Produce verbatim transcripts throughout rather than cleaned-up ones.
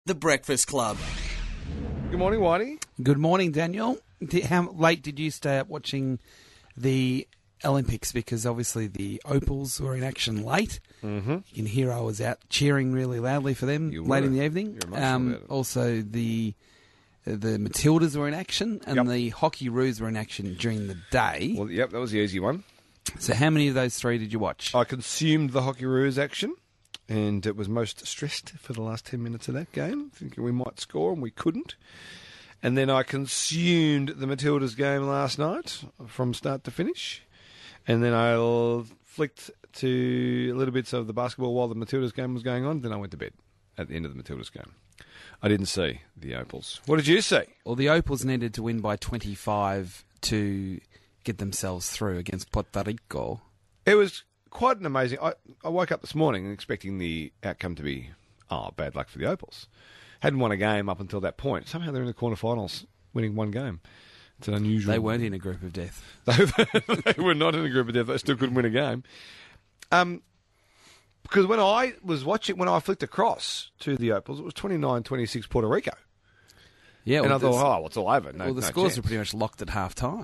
The Breakfast Club. Good morning, Whitey. Good morning, Daniel. Did, how late did you stay up watching the Olympics? Because obviously the Opals were in action late. Mm-hmm. You can hear I was out cheering really loudly for them You late were. in the evening. You're emotional Um, about it. also, the the Matildas were in action, and Yep. the Hockey Roos were in action during the day. Well, yep, that was the easy one. So how many of those three did you watch? I consumed the Hockey Roos action, and it was most stressed for the last ten minutes of that game, thinking we might score, and we couldn't. And then I consumed the Matildas game last night from start to finish. And then I l- flicked to little bits of the basketball while the Matildas game was going on. Then I went to bed at the end of the Matildas game. I didn't see the Opals. What did you see? Well, the Opals needed to win by twenty-five to get themselves through against Puerto Rico. It was quite an amazing... I, I woke up this morning expecting the outcome to be, oh, bad luck for the Opals. Hadn't won a game up until that point. Somehow they're in the quarterfinals, winning one game. It's an unusual... They weren't in a group of death. They were not in a group of death. They still couldn't win a game. Um, because when I was watching, when I flicked across to the Opals, it was twenty-nine twenty-six Puerto Rico. Yeah, and well, I thought, the- oh, well, it's all over. No, well, the no scores chance. were pretty much locked at half time.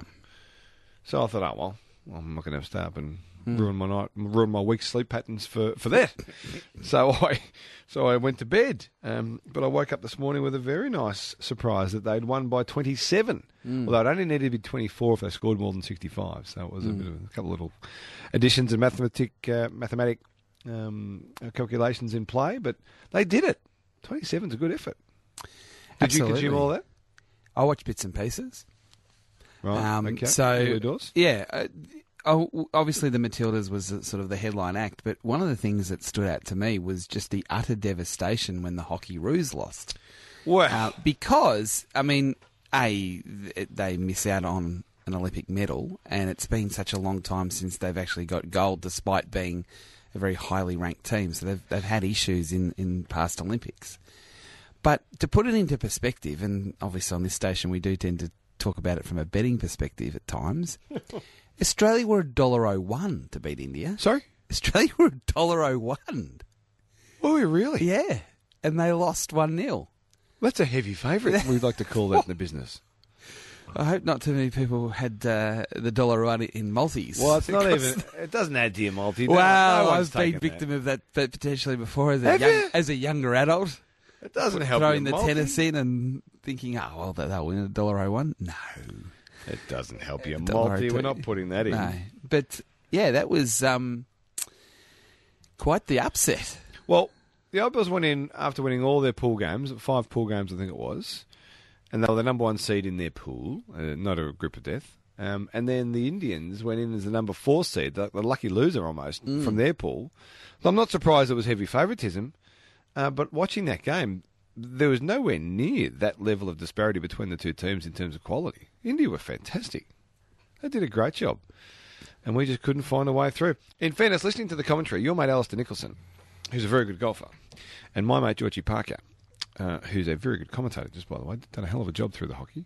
So I thought, oh, well, well I'm not going to have to stay up and ruin my night, ruin my week's sleep patterns for, for that. so I so I went to bed. Um, but I woke up this morning with a very nice surprise that they'd won by twenty-seven. Although it only needed to be twenty-four if they scored more than sixty-five. So it was a, bit of a couple of little additions and mathematic, uh, mathematic um, calculations in play. But they did it. twenty-seven's a good effort. Did Absolutely. you consume all that? I watched bits and pieces. Right. Um, okay. So, Early doors. yeah, uh, oh, obviously the Matildas was uh, sort of the headline act, but one of the things that stood out to me was just the utter devastation when the Hockey Roos lost. Well, Uh, because, I mean, A, th- they miss out on an Olympic medal, and it's been such a long time since they've actually got gold, despite being a very highly ranked team. So they've, they've had issues in, in past Olympics. But to put it into perspective, and obviously on this station we do tend to talk about it from a betting perspective at times, Australia were a dollar oh one to beat India. sorry? Australia were a dollar oh one. Oh, really? Yeah. And they lost one nil. That's a heavy favourite, we'd like to call that in the business. I hope not too many people had uh, the dollar one in multis. Well, it's not Because- even... It doesn't add to your multi. No- Well, no one's I've been taken victim that. of that but potentially before as a, Have young, you? as a younger adult. It doesn't help Throwing the your multi. tennis in and thinking, oh, well, they'll win a dollar oh one. No. It doesn't help your Dollar multi. oh two. We're not putting that in. No. But, yeah, that was um, quite the upset. Well, the Opals went in after winning all their pool games, five pool games I think it was, and they were the number one seed in their pool, uh, not a group of death. Um, and then the Indians went in as the number four seed, the, the lucky loser almost, from their pool. So I'm not surprised it was heavy favouritism, uh, but watching that game, there was nowhere near that level of disparity between the two teams in terms of quality. India were fantastic. They did a great job. And we just couldn't find a way through. In fairness, listening to the commentary, your mate Alistair Nicholson, who's a very good golfer, and my mate Georgie Parker, uh, who's a very good commentator, just by the way, done a hell of a job through the hockey,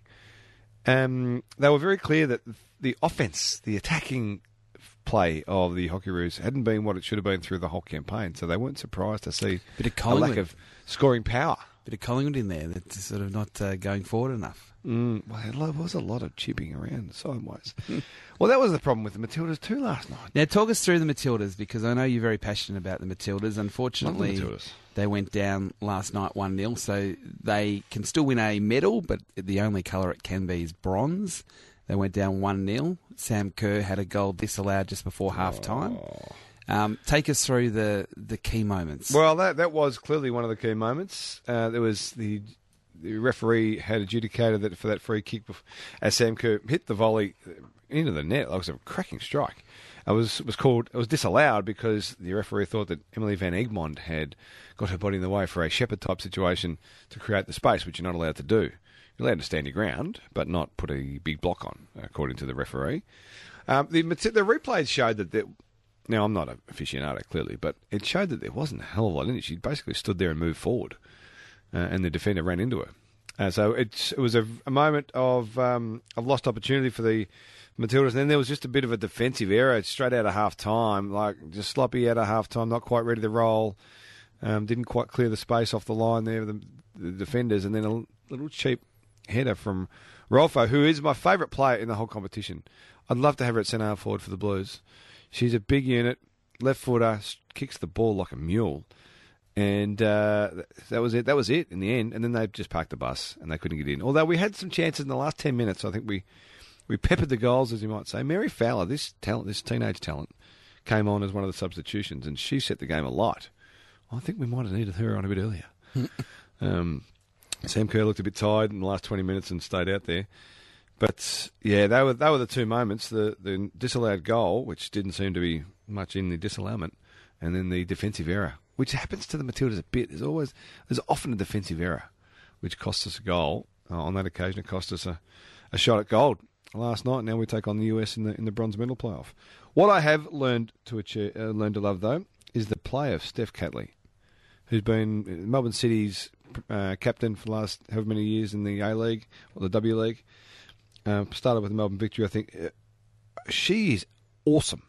um, they were very clear that the offence, the attacking play of the Hockey Roos hadn't been what it should have been through the whole campaign, so they weren't surprised to see Bit of a lack Collingwood. of scoring power. Bit of Collingwood in there that's sort of not uh, going forward enough. Mm, well, there was a lot of chipping around sideways. Well, that was the problem with the Matildas too last night. Now, talk us through the Matildas, because I know you're very passionate about the Matildas. Unfortunately, Love the Matildas. they went down last night one nil, so they can still win a medal, but the only colour it can be is bronze. They went down one nil. Sam Kerr had a goal disallowed just before half-time. Um, take us through the, the key moments. Well, that that was clearly one of the key moments. Uh, there was the the referee had adjudicated that for that free kick bef- as Sam Kerr hit the volley into the net. It was a cracking strike. It was it was called it was disallowed because the referee thought that Emily Van Egmond had got her body in the way for a shepherd type situation to create the space, which you're not allowed to do. You're allowed to stand your ground, but not put a big block on, according to the referee. Um, the the replays showed that there, now I'm not an aficionado clearly, but it showed that there wasn't a hell of a lot in it. She basically stood there and moved forward, uh, and the defender ran into her. Uh, so it's, it was a, a moment of um, of lost opportunity for the Matildas. And then there was just a bit of a defensive error straight out of half time, like just sloppy out of half time, not quite ready to roll. Um, didn't quite clear the space off the line there, the, the defenders, and then a little cheap header from Rolfo, who is my favourite player in the whole competition. I'd love to have her at centre half forward for the Blues. She's a big unit, left footer, kicks the ball like a mule. And uh, that was it. That was it in the end. And then they just parked the bus and they couldn't get in. Although we had some chances in the last ten minutes. I think we, we peppered the goals, as you might say. Mary Fowler, this talent, this teenage talent, came on as one of the substitutions, and she set the game alight. I think we might have needed her on a bit earlier. um, Sam Kerr looked a bit tired in the last twenty minutes and stayed out there. But yeah, they were they were the two moments: the the disallowed goal, which didn't seem to be much in the disallowment, and then the defensive error, which happens to the Matildas a bit. There's always there's often a defensive error, which costs us a goal. Uh, on that occasion, it cost us a, a shot at gold last night. Now we take on the U S in the in the bronze medal playoff. What I have learned to achieve, uh, learned to love though is the play of Steph Catley, who's been Melbourne City's uh, captain for the last however many years in the A League or the W League. Uh, started with the Melbourne Victory, I think. Uh, she is awesome.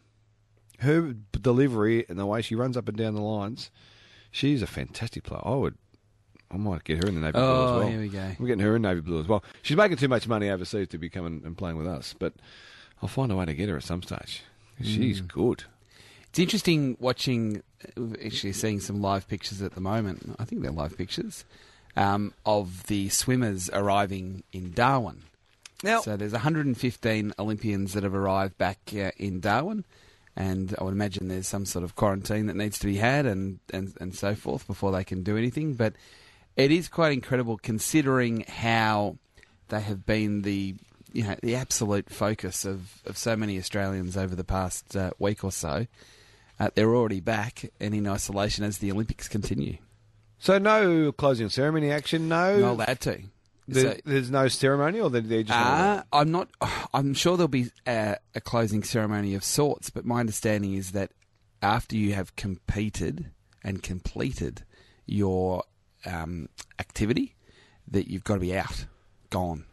Her delivery and the way she runs up and down the lines, she's a fantastic player. I would, I might get her in the Navy oh, Blue as well. Oh, here we go. We're getting her in Navy Blue as well. She's making too much money overseas to be coming and playing with us, but I'll find a way to get her at some stage. She's mm. good. It's interesting watching, actually seeing some live pictures at the moment. I think they're live pictures um, of the swimmers arriving in Darwin. Now, so there's one hundred fifteen Olympians that have arrived back uh, in Darwin, and I would imagine there's some sort of quarantine that needs to be had and, and, and so forth before they can do anything. But it is quite incredible considering how they have been the you know the absolute focus of, of so many Australians over the past uh, week or so. Uh, they're already back and in isolation as the Olympics continue. So no closing ceremony action, no. Not allowed to. There, so, there's no ceremony, or they're just. Uh, I'm not. I'm sure there'll be a, a closing ceremony of sorts, but my understanding is that after you have competed and completed your um, activity, that you've got to be out, gone.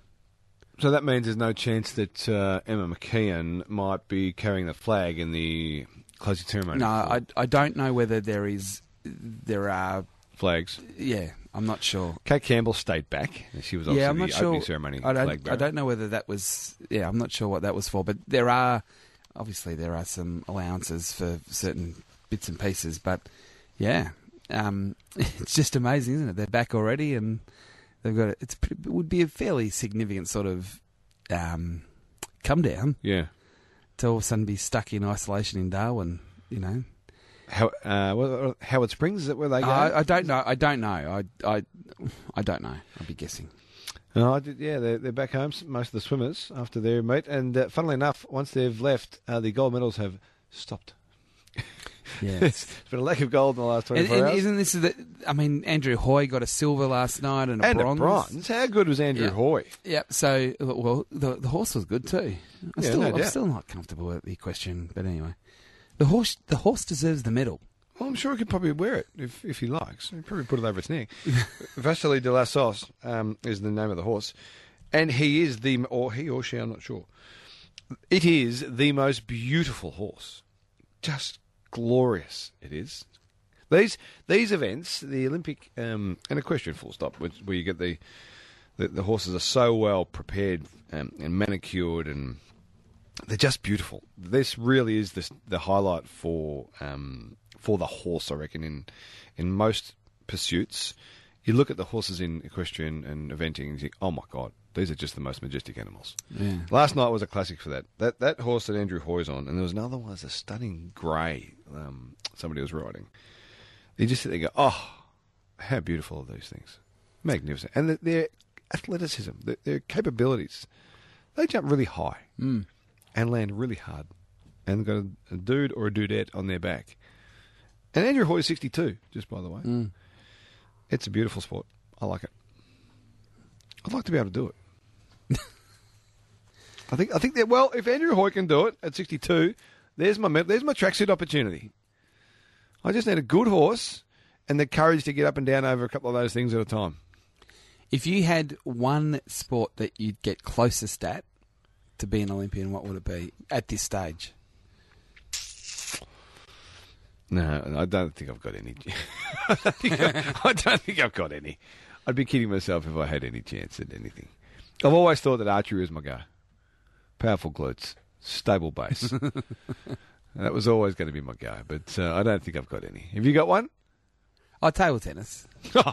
So that means there's no chance that uh, Emma McKeon might be carrying the flag in the closing ceremony. No, I, I don't know whether there is. There are flags. Yeah. I'm not sure. Kate Campbell stayed back. She was obviously yeah, I'm not the sure. opening ceremony. I don't, flag bearer. I don't know whether that was... Yeah, I'm not sure what that was for. But there are... Obviously, there are some allowances for certain bits and pieces. But, yeah. Um, it's just amazing, isn't it? They're back already and they've got... It's pretty, it would be a fairly significant sort of um, come down. Yeah. To all of a sudden be stuck in isolation in Darwin, you know. How, uh, Howard Springs, is that where they go? Uh, I don't know. I don't know. I, I, I don't know. I'd be guessing. No, I did, yeah, they're, they're back home, most of the swimmers, after their meet. And uh, funnily enough, once they've left, uh, the gold medals have stopped. Yeah, it's been a lack of gold in the last twenty-four and, and hours. Isn't this the? I mean, Andrew Hoy got a silver last night and a and bronze. a bronze. How good was Andrew yep. Hoy? Yep. So, well, the the horse was good too. I'm, yeah, still, no I'm doubt. still not comfortable with the question, but anyway, the horse the horse deserves the medal. Well, I'm sure he could probably wear it if if he likes. He'd probably put it over its neck. Vasily de la Sauce um, is the name of the horse, and he is the or he or she, I'm not sure. It is the most beautiful horse, just glorious. It is. These these events, the Olympic um, and equestrian full stop, where, where you get the, the the horses are so well prepared um, and manicured, and they're just beautiful. This really is the the highlight for um, for the horse, I reckon. In in most pursuits, you look at the horses in equestrian and eventing, and you think, oh my God, these are just the most majestic animals. Yeah. Last night was a classic for that. That that horse that Andrew Hoy's on, and there was another one, was a stunning grey. Um, somebody was riding. You just sit there and go, oh, how beautiful are these things. Magnificent. And the, their athleticism, their, their capabilities, they jump really high mm. and land really hard. And they've got a, a dude or a dudette on their back. And Andrew Hoy is sixty-two, just by the way. Mm. It's a beautiful sport. I like it. I'd like to be able to do it. I think I think that, well, if Andrew Hoy can do it at sixty-two, there's my there's my tracksuit opportunity. I just need a good horse and the courage to get up and down over a couple of those things at a time. If you had one sport that you'd get closest at to be an Olympian, what would it be at this stage? No, I don't think I've got any. I, don't think I, I don't think I've got any. I'd be kidding myself if I had any chance at anything. I've always thought that archery was my go. Powerful glutes, stable base. That was always going to be my go, but uh, I don't think I've got any. Have you got one? Oh, table tennis.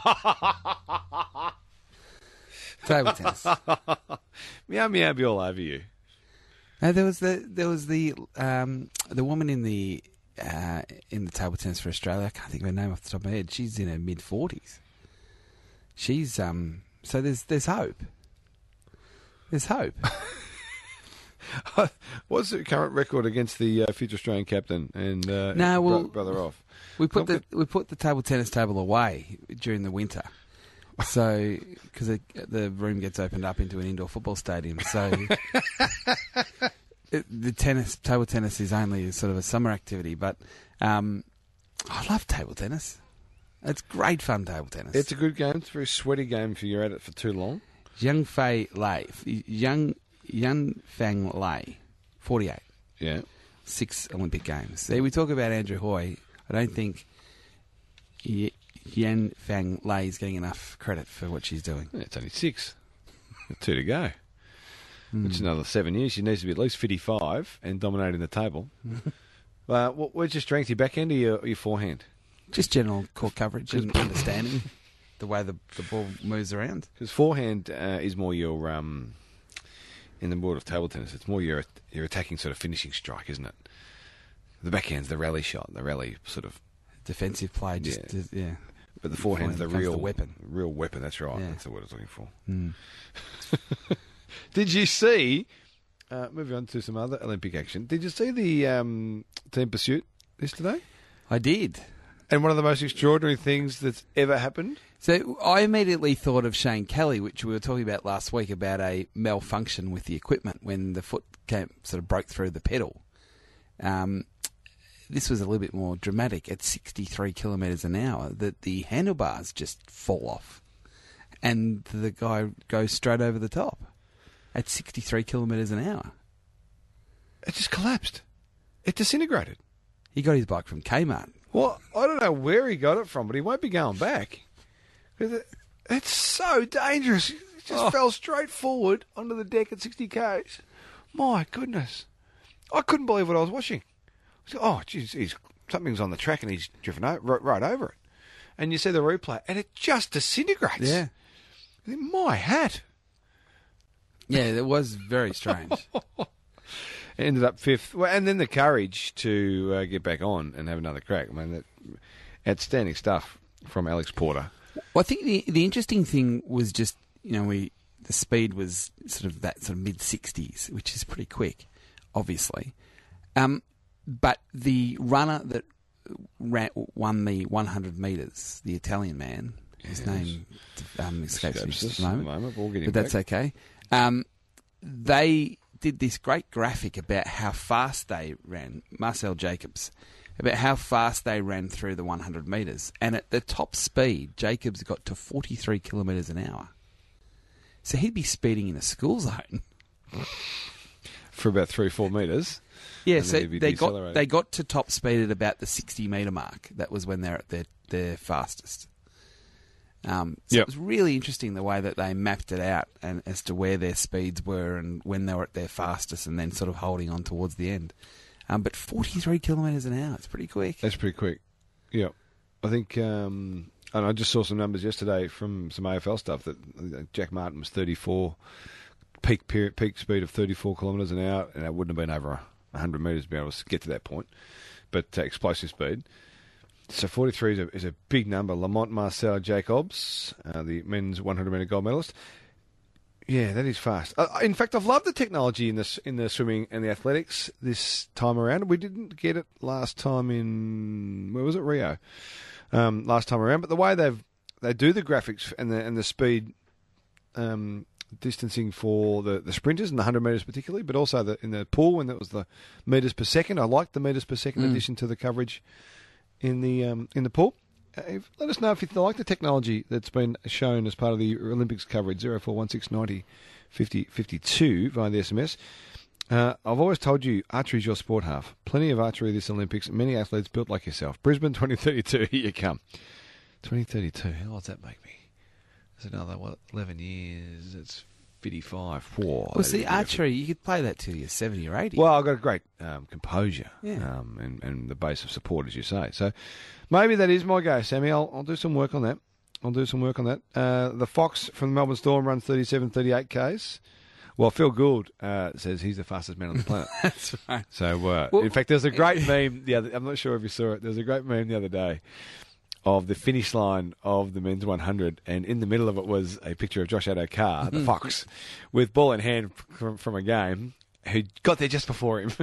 Table tennis. Meow meow be all over you. No, there was the there was the um, the woman in the uh, in the table tennis for Australia. I can't think of her name off the top of my head. She's in her mid forties. She's um. So there's there's hope. There's hope. What's the current record against the uh, future Australian captain and uh, no, well, bro- brother off? We put the we put the table tennis table away during the winter, so because the room gets opened up into an indoor football stadium. So it, the tennis table tennis is only sort of a summer activity. But um, I love table tennis. It's great fun, table tennis. It's a good game. It's a very sweaty game if you're at it for too long. Young Fei Lei, Young Yan Fang Lei, forty-eight. Yeah, six Olympic Games. See, we talk about Andrew Hoy. I don't think y- Yan Fang Lei is getting enough credit for what she's doing. Yeah, it's only six. Got two to go. Mm. Which is another seven years. She needs to be at least fifty-five and dominating the table. uh, what, where's your strength? Your backhand or your, your forehand? Just general court coverage and understanding the way the, the ball moves around. Because forehand uh, is more your, um, in the world of table tennis, it's more your your attacking sort of finishing strike, isn't it? The backhand's the rally shot, the rally sort of defensive play. Just yeah. Just, yeah. But the forehand's the real the weapon. Real weapon. That's right. Yeah. That's the word I was looking for. Mm. Did you see? Uh, moving on to some other Olympic action. Did you see the um, team pursuit yesterday? I did. And one of the most extraordinary things that's ever happened? So I immediately thought of Shane Kelly, which we were talking about last week, about a malfunction with the equipment when the foot came, sort of broke through the pedal. Um, this was a little bit more dramatic. At sixty-three kilometres an hour, that the handlebars just fall off, and the guy goes straight over the top at sixty-three kilometres an hour. It just collapsed. It disintegrated. He got his bike from Kmart. Well, I don't know where he got it from, but he won't be going back. It's so dangerous. It just oh. fell straight forward onto the deck at sixty k's. My goodness. I couldn't believe what I was watching. I said, oh, geez, he's, something's on the track and he's driven o- right, right over it. And you see the replay, and it just disintegrates. Yeah. My hat. Yeah, it was very strange. Ended up fifth. Well, and then the courage to uh, get back on and have another crack. I mean, that, outstanding stuff from Alex Porter. Well, I think the the interesting thing was just, you know, we the speed was sort of that sort of mid sixties, which is pretty quick, obviously. Um, but the runner that ran, won the one hundred metres, the Italian man, his yes. name um, escapes me at the moment, moment we'll get him but back. that's okay. Um, they did this great graphic about how fast they ran, Marcel Jacobs, about how fast they ran through the one hundred metres. And at the top speed, Jacobs got to forty-three kilometres an hour. So he'd be speeding in a school zone. For about three or four metres. Yeah, so they got they got to top speed at about the sixty metre mark. That was when they're at their, their fastest. Um, so yep. It was really interesting the way that they mapped it out and as to where their speeds were and when they were at their fastest and then sort of holding on towards the end. Um, but forty-three kilometres an hour, it's pretty quick. That's pretty quick. Yeah. I think, um, and I just saw some numbers yesterday from some A F L stuff that Jack Martin was thirty-four, peak period, peak speed of thirty-four kilometres an hour, and it wouldn't have been over one hundred metres to be able to get to that point. But uh, explosive speed. So forty-three is a, is a big number. Lamont Marcel Jacobs, uh, the men's one hundred metre gold medalist. Yeah, that is fast. Uh, in fact, I've loved the technology in this in the swimming and the athletics this time around. We didn't get it last time in where was it Rio? Um, last time around, but the way they've they do the graphics and the and the speed um, distancing for the, the sprinters and the hundred metres particularly, but also the, in the pool when that was the metres per second. I liked the metres per second mm. addition to the coverage in the um, in the pool. Uh, let us know if you like the technology that's been shown as part of the Olympics coverage. zero four one six ninety fifty fifty-two via the S M S. Uh, I've always told you, archery's your sport half. Plenty of archery this Olympics. Many athletes built like yourself. Brisbane twenty thirty-two, here you come. twenty thirty-two, how old does that make me? That's another, what, eleven years. It's fifty-five. Whoa, Well, see, archery, you could play that till you're seventy or eighty. Well, I've got a great um, composure Yeah. um, and, and the base of support, as you say. So maybe that is my go, Sammy. I'll, I'll do some work on that. I'll do some work on that. Uh, the Fox from the Melbourne Storm runs thirty-seven, thirty-eight Ks. Well, Phil Gould uh, says he's the fastest man on the planet. That's right. So, uh, Well, in fact, there's a great meme the other. I'm not sure if you saw it. There's a great meme the other day of the finish line of the men's one hundred, and in the middle of it was a picture of Josh Addo-Carr, the Fox, with ball in hand from, from a game, who got there just before him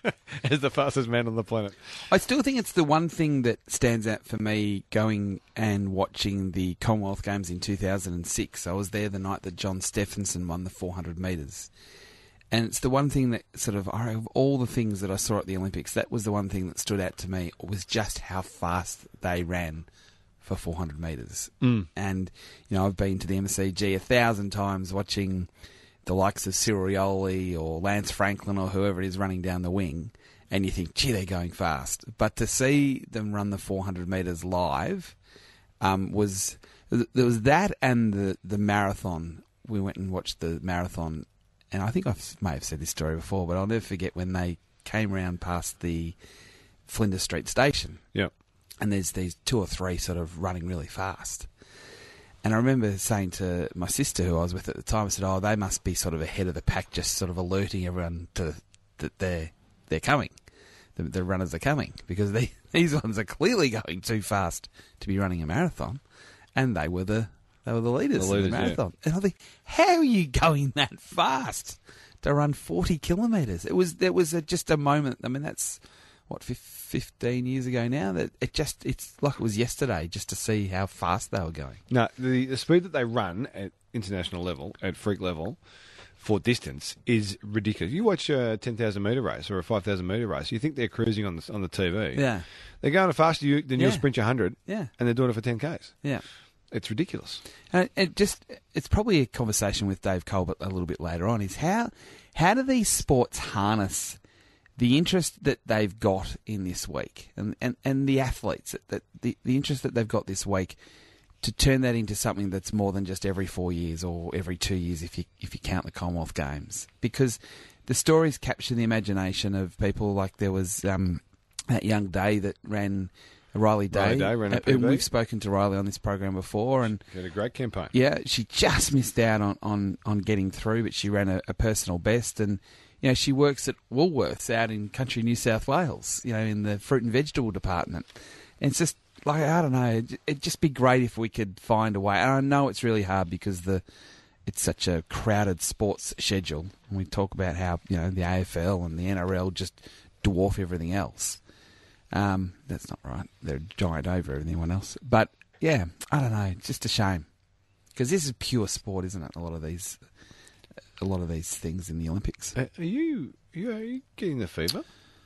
as the fastest man on the planet. I still think it's the one thing that stands out for me going and watching the Commonwealth Games in two thousand six. I was there the night that John Stephenson won the four hundred metres. And it's the one thing that sort of, of all the things that I saw at the Olympics, that was the one thing that stood out to me, was just how fast they ran for four hundred metres. Mm. And, you know, I've been to the M C G a thousand times watching the likes of Cyril Rioli or Lance Franklin or whoever it is running down the wing, and you think, gee, they're going fast. But to see them run the four hundred metres live um, was, there was that and the, the marathon. We went and watched the marathon, and I think I may have said this story before, but I'll never forget when they came round past the Flinders Street station. Yeah. And there's these two or three sort of running really fast. And I remember saying to my sister, who I was with at the time, I said, oh, they must be sort of ahead of the pack, just sort of alerting everyone to that they're, they're coming. The, the runners are coming. Because they, these ones are clearly going too fast to be running a marathon. And they were the they were the leaders, the leaders in the marathon. Yeah. And I think, how are you going that fast to run forty kilometres? It was, there was a, just a moment, I mean, that's... what, fifteen years ago now? That it just, it's like it was yesterday just to see how fast they were going. No, the, the speed that they run at international level, at freak level, for distance is ridiculous. You watch a ten thousand metre race or a five thousand metre race, you think they're cruising on the, on the T V. Yeah. They're going faster you, than you'll Yeah. sprint your one hundred, Yeah. and they're doing it for ten Ks. Yeah. It's ridiculous. And it just, it's probably a conversation with Dave Colbert a little bit later on, is how, how do these sports harness the interest that they've got in this week, and, and, and the athletes, that, that the, the interest that they've got this week, to turn that into something that's more than just every four years or every two years if you if you count the Commonwealth Games. Because the stories capture the imagination of people. Like there was um, that young Day that ran, Riley Day. Riley Day ran a Uh, P B. We've spoken to Riley on this program before, and She had a great campaign. yeah, she just missed out on, on, on getting through, but she ran a, a personal best. And you know, she works at Woolworths out in country New South Wales, you know, in the fruit and vegetable department. And it's just like, I don't know, it'd just be great if we could find a way. And I know it's really hard because the it's such a crowded sports schedule. And we talk about how, you know, the A F L and the N R L just dwarf everything else. Um, that's not right. They're a giant over everyone else. But, yeah, I don't know. It's just a shame. Because this is pure sport, isn't it? A lot of these... a lot of these things in the Olympics. Uh, are you, are you are you getting the fever?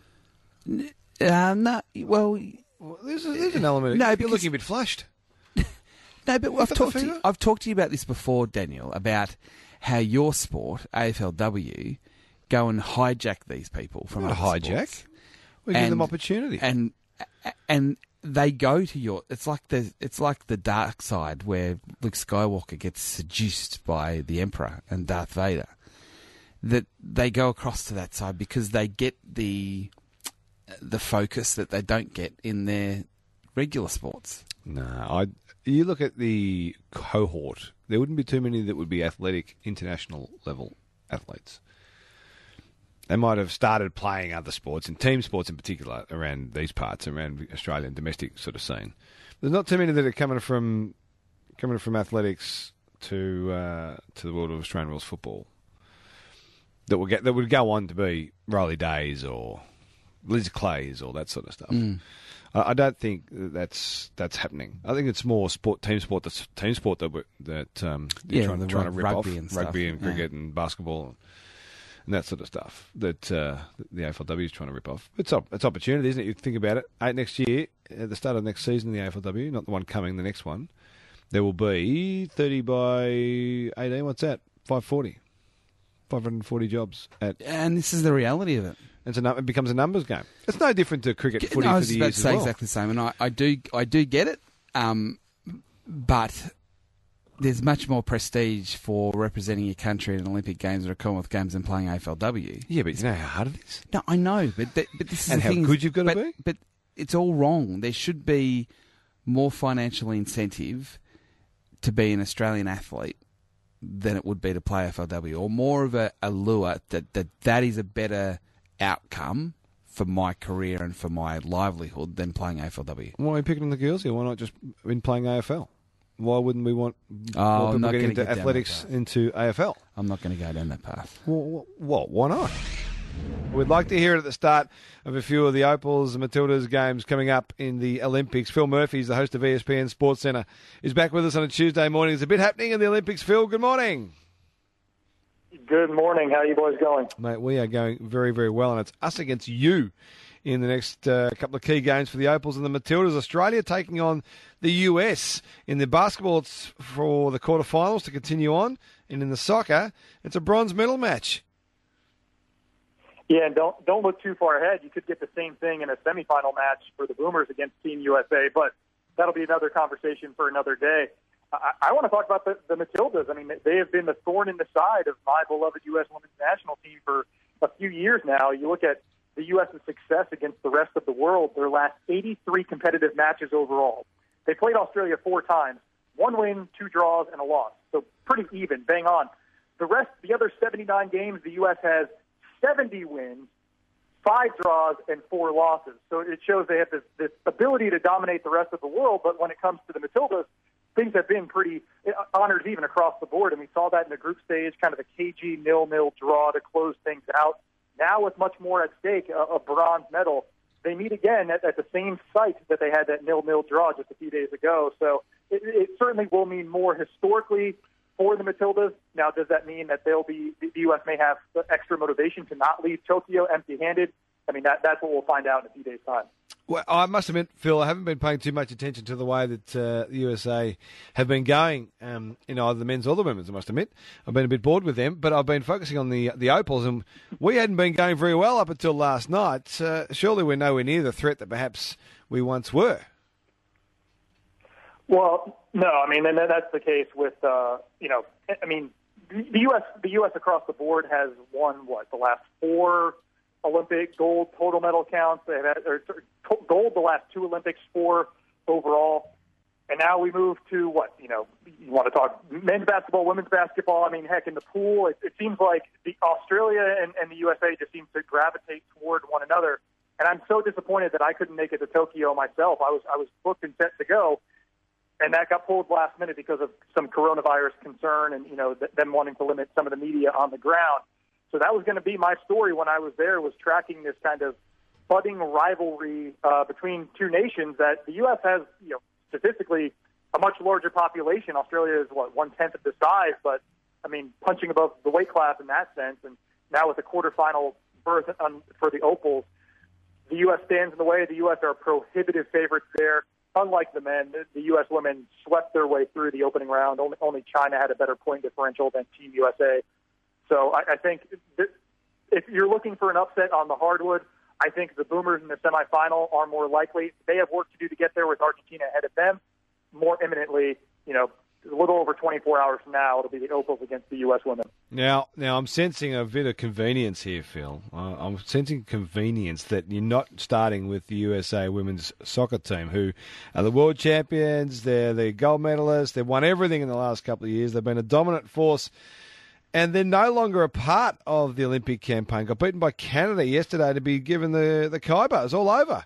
Uh, no, well, Well, there's, a, there's an element. Of, No, you're because- looking a bit flushed. no, but I've got the talked, to you, fever? I've talked to you about this before, Daniel, about how your sport, A F L W, go and hijack these people from Not a other hijack. sports. We give And- them opportunity. and and they go to your. It's like the it's like the dark side where Luke Skywalker gets seduced by the Emperor and Darth Vader. That they go across to that side because they get the the focus that they don't get in their regular sports. No, I. You look at the cohort. There wouldn't be too many that would be athletic, international level athletes. They might have started playing other sports, and team sports in particular, around these parts, around Australian domestic sort of scene. There's not too many that are coming from coming from athletics to uh, to the world of Australian rules football that will get that would go on to be Riley Days or Liz Clays or that sort of stuff. Mm. I, I don't think that that's that's happening. I think it's more sport, team sport, that's team sport that we- that um, you're Yeah, trying, the trying to rug- rip rugby off and stuff, rugby and yeah. cricket and basketball. And that sort of stuff that uh, the A F L W is trying to rip off. It's op- it's opportunity, isn't it? You think about it. Eight next year, at the start of next season, the A F L W, not the one coming, the next one, there will be thirty by eighteen. What's that? Five forty. five hundred forty jobs. At And this is the reality of it. it's a, nu- it becomes a numbers game. It's no different to cricket and footy no, I for was the about years to as say well. exactly the same, and I, I do I do get it, um, but there's much more prestige for representing your country in Olympic Games or Commonwealth Games than playing A F L W. Yeah, but you know how hard it is? No, I know, but th- but this is And the how thing. good you've got to but, be? But it's all wrong. There should be more financial incentive to be an Australian athlete than it would be to play A F L W, or more of a, a lure that, that that is a better outcome for my career and for my livelihood than playing A F L W. Why are you picking on the girls here? Why not just in playing A F L? Why wouldn't we want Oh, more I'm people not getting gonna into get down athletics that path. into A F L? I'm not going to go down that path. Well, what? Why not? We'd like to hear it at the start of a few of the Opals and Matildas games coming up in the Olympics. Phil Murphy, the host of E S P N Sports Centre, is back with us on a Tuesday morning. There's a bit happening in the Olympics. Phil, good morning. Good morning. How are you boys going? Mate, we are going very, very well, and it's us against you in the next uh, couple of key games for the Opals and the Matildas. Australia taking on the U S. In the basketball, it's for the quarterfinals to continue on, and in the soccer, it's a bronze medal match. Yeah, and don't don't look too far ahead. You could get the same thing in a semifinal match for the Boomers against Team U S A, but that'll be another conversation for another day. I, I want to talk about the, the Matildas. I mean, they have been the thorn in the side of my beloved U S women's national team for a few years now. You look at the U S's success against the rest of the world, their last eighty-three competitive matches overall. They played Australia four times, one win, two draws, and a loss. So pretty even, bang on. The rest, the other seventy-nine games, the U S has seventy wins, five draws, and four losses. So it shows they have this, this ability to dominate the rest of the world, but when it comes to the Matildas, things have been pretty honors even across the board, and we saw that in the group stage, kind of a cagey nil-nil draw to close things out. Now with much more at stake, a, a bronze medal, they meet again at, at the same site that they had that nil-nil draw just a few days ago. So it, it certainly will mean more historically for the Matildas. Now, does that mean that they'll be the U S may have extra motivation to not leave Tokyo empty-handed? I mean, that, that's what we'll find out in a few days' time. Well, I must admit, Phil, I haven't been paying too much attention to the way that uh, the U S A have been going um, in either the men's or the women's, I must admit. I've been a bit bored with them, but I've been focusing on the the Opals, and we hadn't been going very well up until last night. Uh, surely we're nowhere near the threat that perhaps we once were. Well, no, I mean, and that's the case with, uh, you know, I mean, the U S the U S across the board has won, what, the last four Olympic gold total medal counts. They've had or, gold the last two Olympics, four overall. And now we move to what, you know, you want to talk men's basketball, women's basketball. I mean, heck, in the pool, it, it seems like the Australia and, and the U S A just seem to gravitate toward one another. And I'm so disappointed that I couldn't make it to Tokyo myself. I was I was booked and set to go, and that got pulled last minute because of some coronavirus concern and, you know, th- them wanting to limit some of the media on the ground. So that was going to be my story when I was there, was tracking this kind of budding rivalry uh, between two nations that the U S has, you know, statistically a much larger population. Australia is, what, one-tenth of the size, but, I mean, punching above the weight class in that sense. And now with the quarterfinal berth on, for the Opals, the U S stands in the way. The U S are prohibitive favorites there. Unlike the men, the U S women swept their way through the opening round. Only, only China had a better point differential than Team U S A. So I, I think th- if you're looking for an upset on the hardwood, I think the Boomers in the semifinal are more likely. They have work to do to get there with Argentina ahead of them. More imminently, you know, a little over twenty-four hours from now, it'll be the Opals against the U S women. Now, now I'm sensing a bit of convenience here, Phil. Uh, I'm sensing convenience that you're not starting with the U S A women's soccer team, who are the world champions. They're the gold medalists. They've won everything in the last couple of years. They've been a dominant force. And they're no longer a part of the Olympic campaign. Got beaten by Canada yesterday to be given the, the Khyber. It's all over.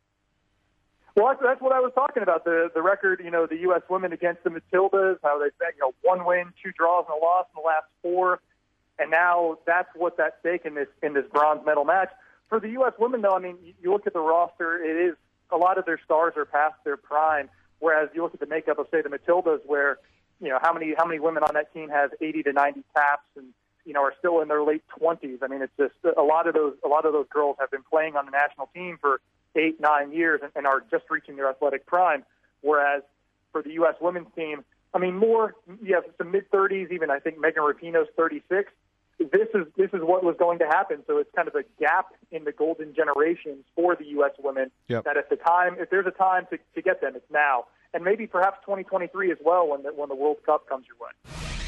Well, that's, that's what I was talking about. The the record, you know, the U S women against the Matildas, how they said, you know, one win, two draws, and a loss in the last four. And now that's what's at stake in this in this bronze medal match. For the U S women, though, I mean, you look at the roster, it is a lot of their stars are past their prime. Whereas you look at the makeup of, say, the Matildas, where, you know, how many how many women on that team have eighty to ninety caps and, you know, are still in their late twenties. I mean, it's just a lot of those a lot of those girls have been playing on the national team for eight, nine years and, and are just reaching their athletic prime. Whereas for the U S women's team, I mean, more, you have some mid-thirties, even I think Megan Rapinoe's thirty-six. this is this is what was going to happen. So it's kind of a gap in the golden generations for the U S women. Yep. That at the time, if there's a time to, to get them, it's now, and maybe perhaps twenty twenty-three as well when the, when the World Cup comes your way.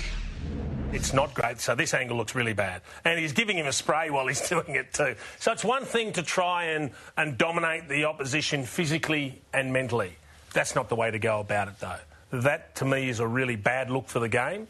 It's not great, so this angle looks really bad. And he's giving him a spray while he's doing it too. So it's one thing to try and, and dominate the opposition physically and mentally. That's not the way to go about it, though. That, to me, is a really bad look for the game.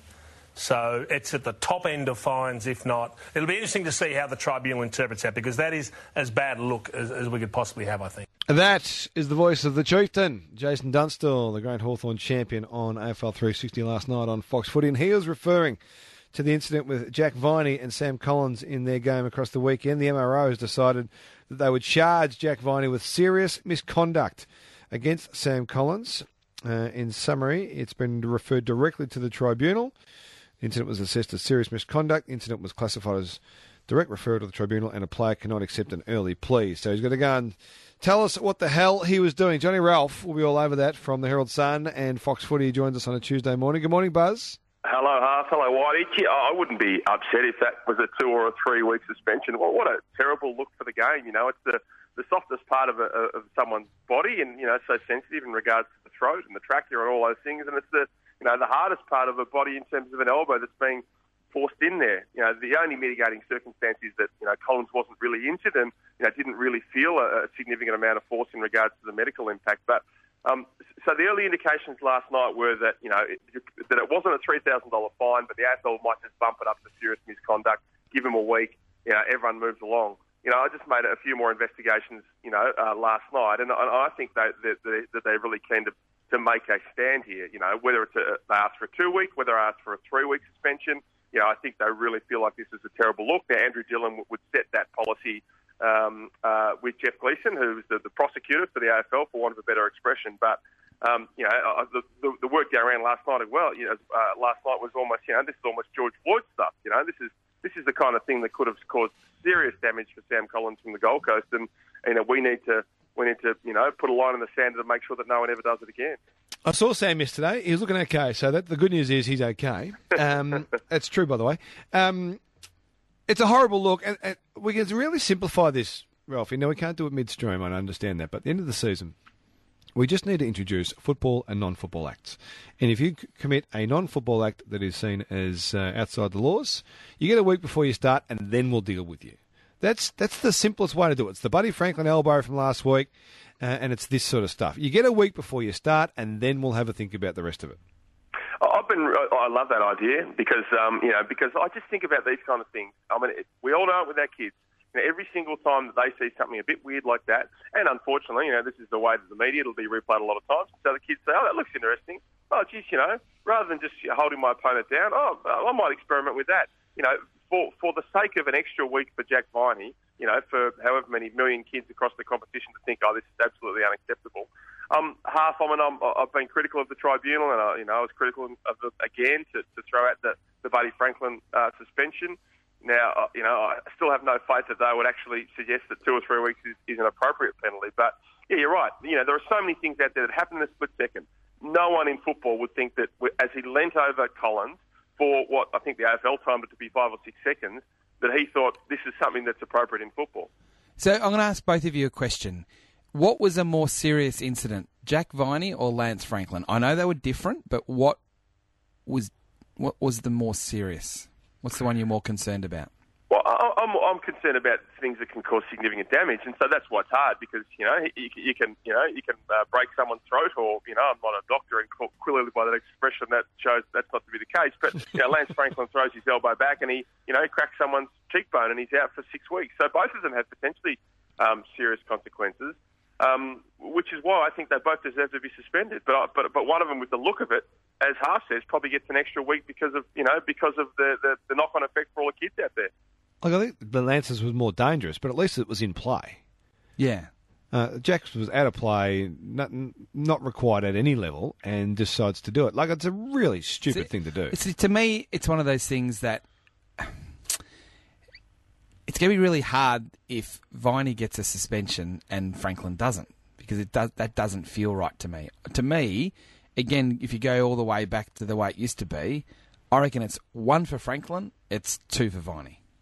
So it's at the top end of fines, if not. It'll be interesting to see how the tribunal interprets that, because that is as bad a look as, as we could possibly have, I think. That is the voice of the chieftain, Jason Dunstall, the Great Hawthorn champion on A F L three sixty last night on Fox Footy. And he was referring to the incident with Jack Viney and Sam Collins in their game across the weekend. The M R O has decided that they would charge Jack Viney with serious misconduct against Sam Collins. Uh, in summary, it's been referred directly to the tribunal. The incident was assessed as serious misconduct. The incident was classified as direct referral to the tribunal, and a player cannot accept an early plea. So he's got to go and tell us what the hell he was doing. Johnny Ralph will be all over that from the Herald Sun, and Fox Footy joins us on a Tuesday morning. Good morning, Buzz. Hello, Haas. Hello, Whitey. I wouldn't be upset if that was a two or a three-week suspension. Well, what a terrible look for the game. You know, it's the, the softest part of, a, of someone's body, and, you know, so sensitive in regards to the throat and the trachea and all those things. And it's the, you know, the hardest part of a body in terms of an elbow that's being forced in there. You know, the only mitigating circumstance is that, you know, Collins wasn't really injured and, you know, didn't really feel a, a significant amount of force in regards to the medical impact. But Um, so the early indications last night were that, you know, it, that it wasn't a three thousand dollars fine, but the A F L might just bump it up to serious misconduct, give him a week, you know, everyone moves along. You know, I just made a few more investigations, you know, uh, last night, and, and I think they, that, that they're really keen to, to make a stand here, you know, whether it's a, they ask for a two-week, whether they ask for a three-week suspension. You know, I think they really feel like this is a terrible look. Now, Andrew Dillon would set that policy um, uh, with Jeff Gleeson, who's the, the prosecutor for the A F L, for want of a better expression, but Um, you know, the, the, the work going around last night as well, you know, uh, last night was almost, you know, this is almost George Floyd stuff, you know, this is this is the kind of thing that could have caused serious damage for Sam Collins from the Gold Coast, and, you know, we need to, we need to, you know, put a line in the sand to make sure that no one ever does it again. I saw Sam yesterday. He was looking okay, so that the good news is he's okay. Um, that's true, by the way. Um, it's a horrible look, and, and we can really simplify this, Ralphie. Now, we can't do it midstream, I understand that, but at the end of the season, we just need to introduce football and non-football acts. And if you c- commit a non-football act that is seen as uh, outside the laws, you get a week before you start, and then we'll deal with you. That's that's the simplest way to do it. It's the Buddy Franklin elbow from last week, uh, and it's this sort of stuff. You get a week before you start, and then we'll have a think about the rest of it. I've been, I love that idea because, um, you know, because I just think about these kind of things. I mean, it, we all know it with our kids. You know, every single time that they see something a bit weird like that, and unfortunately, you know, this is the way that the media, it'll be replayed a lot of times. So the kids say, oh, that looks interesting. Oh, geez, you know, rather than just holding my opponent down, oh, I might experiment with that. You know, for for the sake of an extra week for Jack Viney, you know, for however many million kids across the competition to think, oh, this is absolutely unacceptable. Um, half, I mean, I'm, I've been critical of the tribunal, and I, you know, I was critical of the, again to, to throw out the, the Buddy Franklin uh, suspension. Now, you know, I still have no faith that they would actually suggest that two or three weeks is, is an appropriate penalty. But, yeah, you're right. You know, there are so many things out there that happen in a split second. No one in football would think that as he leant over Collins for what I think the A F L timed it to be five or six seconds, that he thought this is something that's appropriate in football. So I'm going to ask both of you a question. What was a more serious incident, Jack Viney or Lance Franklin? I know they were different, but what was what was the more serious? What's the one you're more concerned about? Well, I'm, I'm concerned about things that can cause significant damage, and so that's why it's hard, because, you know, you, you can, you know, you can uh, break someone's throat, or, you know, I'm not a doctor, and clearly by that expression that shows that's not to be the case. But, you know, Lance Franklin throws his elbow back, and he, you know, he cracks someone's cheekbone, and he's out for six weeks. So both of them have potentially um, serious consequences, um, which is why I think they both deserve to be suspended. But but but one of them, with the look of it, as Haas says, probably gets an extra week because of, you know, because of the, the, the knock-on effect for all the kids out there. Like, I think the Lance's was more dangerous, but at least it was in play. Yeah. Uh, Jack's was out of play, not, not required at any level, and decides to do it. Like, it's a really stupid it's, thing to do. It's, to me, it's one of those things that it's going to be really hard if Viney gets a suspension and Franklin doesn't, because it does that doesn't feel right to me. To me, again, if you go all the way back to the way it used to be, I reckon it's one for Franklin, it's two for Viney.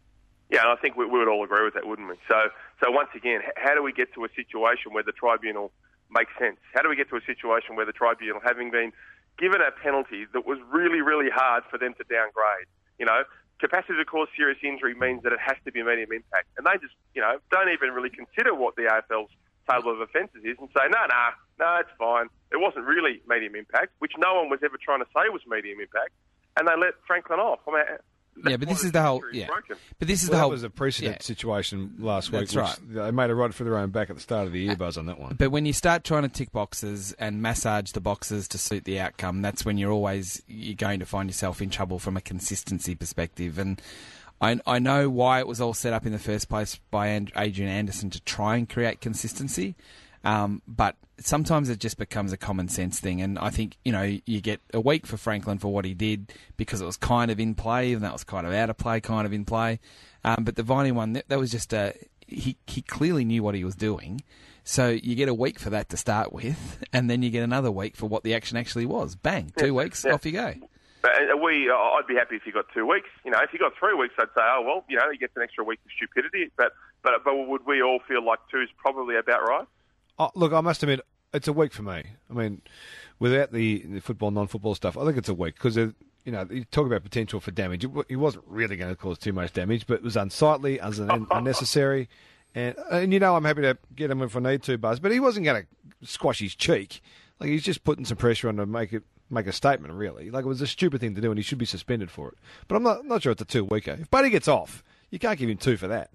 Yeah, and I think we, we would all agree with that, wouldn't we? So, so once again, how do we get to a situation where the tribunal makes sense? How do we get to a situation where the tribunal, having been given a penalty that was really, really hard for them to downgrade, you know, capacity to cause serious injury means that it has to be medium impact, and they just, you know, don't even really consider what the A F L's table of offences is and say, no, no, no, it's fine. It wasn't really medium impact, which no one was ever trying to say was medium impact, and they let Franklin off. I mean, yeah, but this is the whole. Yeah, broken. but this is well, the whole. That was a precedent yeah. situation last week. That's which right. They made a rod for their own back at the start of the year, Buzz, on that one. But when you start trying to tick boxes and massage the boxes to suit the outcome, that's when you're always you're going to find yourself in trouble from a consistency perspective. And I, I know why it was all set up in the first place by Adrian Anderson to try and create consistency. Um, but sometimes it just becomes a common sense thing. And I think, you know, you get a week for Franklin for what he did because it was kind of in play and that was kind of out of play, kind of in play. Um, but the Viney one, that, that was just a... He, he clearly knew what he was doing. So you get a week for that to start with, and then you get another week for what the action actually was. Bang, two yeah, weeks, yeah. off you go. Uh, we, uh, I'd be happy if you got two weeks. You know, if you got three weeks, I'd say, oh, well, you know, he gets an extra week of stupidity. But, but, but would we all feel like two is probably about right? Oh, look, I must admit, it's a week for me. I mean, without the, the football, non-football stuff, I think it's a week because, you know, you talk about potential for damage. He wasn't really going to cause too much damage, but it was unsightly, unnecessary. And, and, you know, I'm happy to get him if I need to, Buzz, but he wasn't going to squash his cheek. Like, he's just putting some pressure on to make it make a statement, really. Like, it was a stupid thing to do, and he should be suspended for it. But I'm not not sure it's a two-weeker. If Buddy gets off, you can't give him two for that.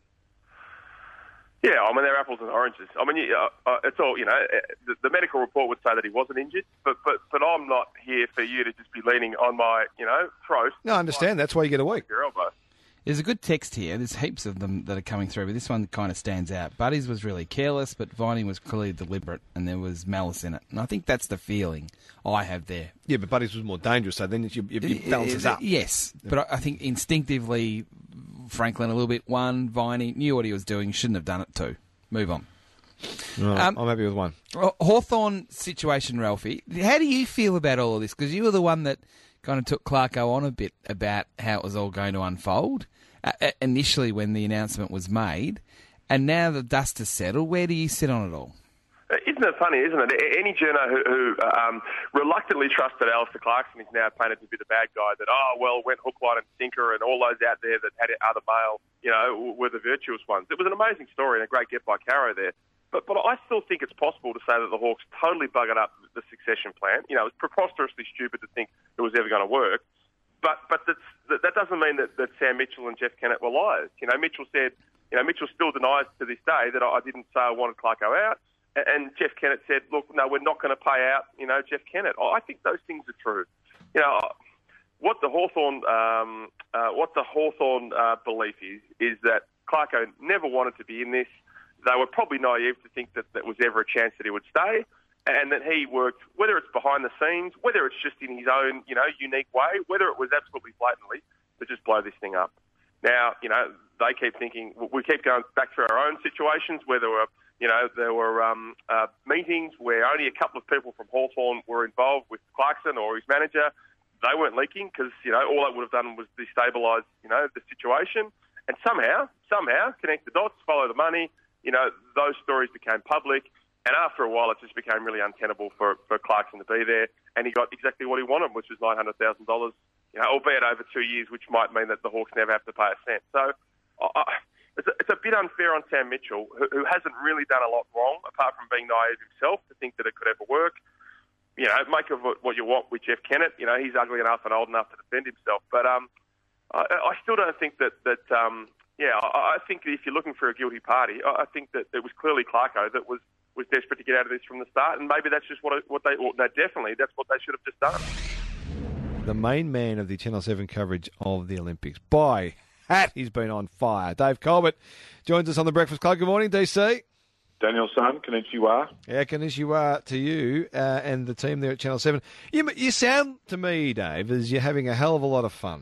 Yeah, I mean, they're apples and oranges. I mean, uh, uh, it's all, you know, the, the medical report would say that he wasn't injured, but, but but I'm not here for you to just be leaning on my, you know, throat. No, I understand. That's why you get a week. Your elbow. There's a good text here. There's heaps of them that are coming through, but this one kind of stands out. Buddy's was really careless, but Viney was clearly deliberate, and there was malice in it. And I think that's the feeling I have there. Yeah, but Buddy's was more dangerous, so then it, it, it balances up. Yes, but I think instinctively, Franklin a little bit one, Viney knew what he was doing, shouldn't have done it too. Move on. Right, um, I'm happy with one. Hawthorn situation, Ralphie. How do you feel about all of this? Because you were the one that kind of took Clarko on a bit about how it was all going to unfold uh, initially when the announcement was made, and now the dust has settled. Where do you sit on it all? Isn't it funny, isn't it? Any journo who, who um, reluctantly trusted Alistair Clarkson is now painted to be the bad guy, that, oh, well, went hook, line and sinker, and all those out there that had other male, you know, were the virtuous ones. It was an amazing story and a great get by Caro there. But, but I still think it's possible to say that the Hawks totally buggered up the succession plan. You know, it was preposterously stupid to think it was ever going to work. But but that's, that, that doesn't mean that, that Sam Mitchell and Jeff Kennett were liars. You know, Mitchell said, you know, Mitchell still denies to this day that I didn't say I wanted Clarko out. And Jeff Kennett said, look, no, we're not going to pay out, you know, Jeff Kennett. I think those things are true. You know, what the Hawthorn, um, uh, what the Hawthorn uh, belief is, is that Clarko never wanted to be in this. They were probably naive to think that there was ever a chance that he would stay, and that he worked, whether it's behind the scenes, whether it's just in his own, you know, unique way, whether it was absolutely blatantly, to just blow this thing up. Now, you know, they keep thinking, we keep going back through our own situations where there were, you know, there were um, uh, meetings where only a couple of people from Hawthorn were involved with Clarkson or his manager. They weren't leaking because, you know, all that would have done was destabilise, you know, the situation. And somehow, somehow, connect the dots, follow the money. You know, those stories became public, and after a while it just became really untenable for, for Clarkson to be there, and he got exactly what he wanted, which was nine hundred thousand dollars, you know, albeit over two years, which might mean that the Hawks never have to pay a cent. So uh, it's, a, it's a bit unfair on Sam Mitchell, who, who hasn't really done a lot wrong, apart from being naive himself, to think that it could ever work. You know, make of what you want with Jeff Kennett. You know, he's ugly enough and old enough to defend himself. But um, I, I still don't think that... that um, Yeah, I think if you're looking for a guilty party, I think that it was clearly Clarko that was, was desperate to get out of this from the start, and maybe that's just what what they, well, no, definitely, that's what they should have just done. The main man of the Channel seven coverage of the Olympics. By hat, he's been on fire. Dave Colbert joins us on the Breakfast Club. Good morning, D C. Daniel Son, konnichiwa. Yeah, konnichiwa to you uh, and the team there at Channel seven. You, you sound to me, Dave, as you're having a hell of a lot of fun.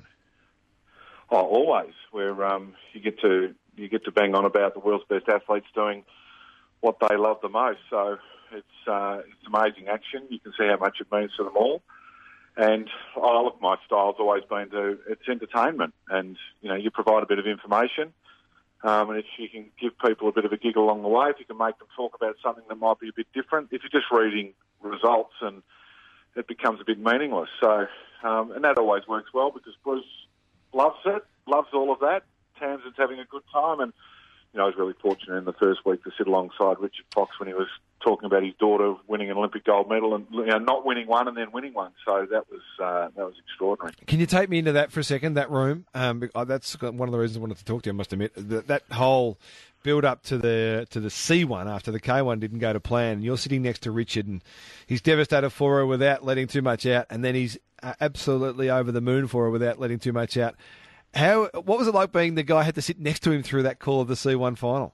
Oh, always. Where um, you get to you get to bang on about the world's best athletes doing what they love the most. So it's uh, it's amazing action. You can see how much it means to them all. And oh, look, my style's always been to it's entertainment, and you know you provide a bit of information, Um, and if you can give people a bit of a giggle along the way, if you can make them talk about something that might be a bit different, if you're just reading results, and it becomes a bit meaningless. So, um, and that always works well because Bruce loves it, loves all of that. Townsend's having a good time, and you know, I was really fortunate in the first week to sit alongside Richard Fox when he was talking about his daughter winning an Olympic gold medal and you know, not winning one and then winning one. So that was uh, that was extraordinary. Can you take me into that for a second, that room? Um, that's one of the reasons I wanted to talk to you, I must admit. That, that whole build-up to the to the C one after the K one didn't go to plan. You're sitting next to Richard, and he's devastated for her without letting too much out, and then he's absolutely over the moon for her without letting too much out. How? What was it like being the guy who had to sit next to him through that call of the C one final?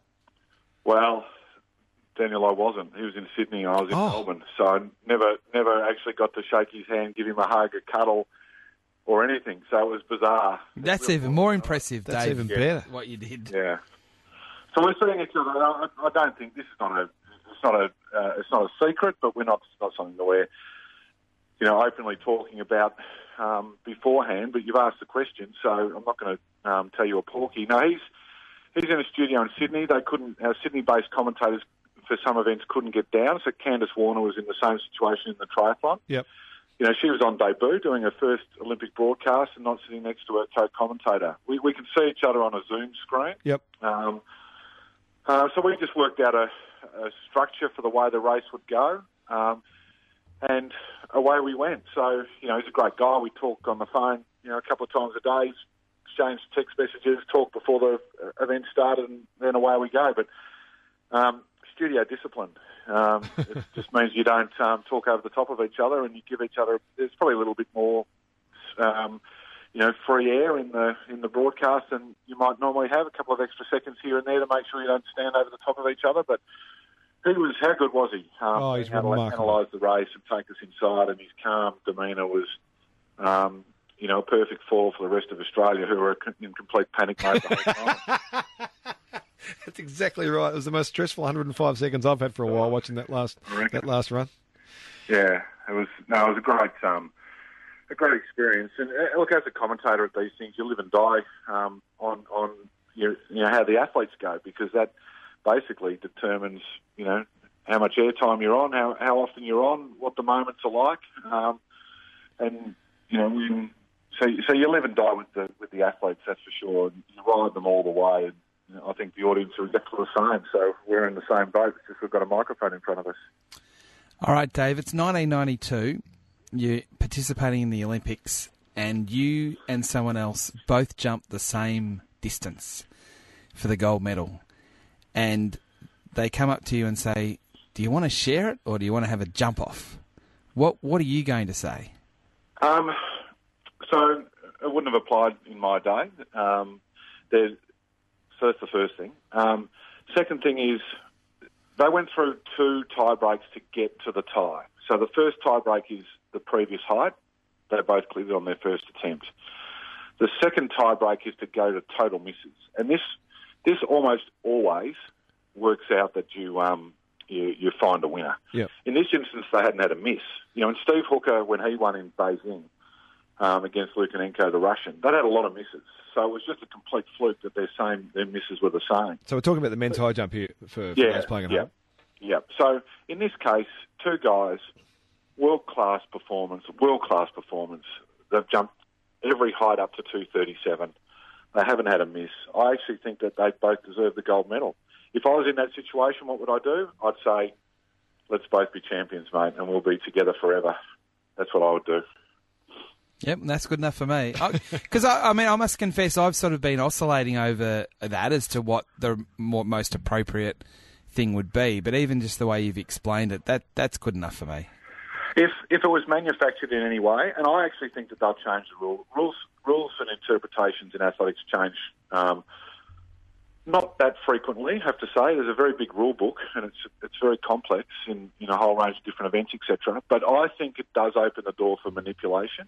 Well, Daniel, I wasn't. He was in Sydney and I was in oh. Melbourne, so I never, never actually got to shake his hand, give him a hug, a cuddle, or anything. So it was bizarre. That's really even more impressive, That's Dave. even yeah. better. What you did. Yeah. So we're seeing each other. I, I don't think this is not a, it's not a, uh, it's not a secret, but we're not, it's not something that we're, you know, openly talking about um, beforehand. But you've asked the question, so I'm not going to um, tell you a porky. No, he's he's in a studio in Sydney. They couldn't. Our Sydney-based commentators for some events couldn't get down, so Candice Warner was in the same situation in the triathlon. Yep. You know, she was on debut doing her first Olympic broadcast and not sitting next to her co-commentator. We we can see each other on a Zoom screen. Yep. Um, uh, so we just worked out a, a structure for the way the race would go, um, and away we went. So, you know, he's a great guy. We talk on the phone, you know, a couple of times a day, exchange text messages, talk before the event started, and then away we go. But um, studio discipline. Um, it just means you don't um, talk over the top of each other, and you give each other. There's probably a little bit more, um, you know, free air in the in the broadcast than you might normally have. A couple of extra seconds here and there to make sure you don't stand over the top of each other. But he was, how good was he? Um, Oh, he's how to remarkable. analyse the race and take us inside, and his calm demeanour was, um, you know, a perfect fall for the rest of Australia, who were in complete panic mode the whole time. That's exactly right. It was the most stressful one hundred five seconds I've had for a while watching that last that last run. Yeah, it was. No, it was a great, um, a great experience. And uh, look, as a commentator at these things, you live and die um, on on your, you know how the athletes go, because that basically determines you know how much airtime you're on, how how often you're on, what the moments are like, um, and you know when, so so you live and die with the with the athletes. That's for sure. You ride them all the way. And, I think the audience are exactly the same, so we're in the same boat. It's just we've got a microphone in front of us. All right, Dave, it's nineteen ninety-two. You're participating in the Olympics, and you and someone else both jumped the same distance for the gold medal. And they come up to you and say, do you want to share it or do you want to have a jump-off? What What are you going to say? Um, so it wouldn't have applied in my day. Um, there's So that's the first thing. Um, second thing is they went through two tie breaks to get to the tie. So the first tie break is the previous height. They both cleared it on their first attempt. The second tie break is to go to total misses. And this this almost always works out that you um, you, you find a winner. Yep. In this instance, they hadn't had a miss. You know, and Steve Hooker, when he won in Beijing um, against Lukashenko, the Russian, they had a lot of misses. So it was just a complete fluke that their same their misses were the same. So we're talking about the men's high jump here for, for Yeah, those playing at yeah, home. yeah. So in this case, two guys, world class performance, world class performance. They've jumped every height up to two thirty-seven. They haven't had a miss. I actually think that they both deserve the gold medal. If I was in that situation, what would I do? I'd say, let's both be champions, mate, and we'll be together forever. That's what I would do. Yep, that's good enough for me. Because, I, I, I mean, I must confess, I've sort of been oscillating over that as to what the more, most appropriate thing would be. But even just the way you've explained it, that that's good enough for me. If if it was manufactured in any way, and I actually think that they'll change the rule. Rules rules and interpretations in athletics change um, not that frequently, I have to say. There's a very big rule book, and it's it's very complex in, in a whole range of different events, et cetera. But I think it does open the door for manipulation.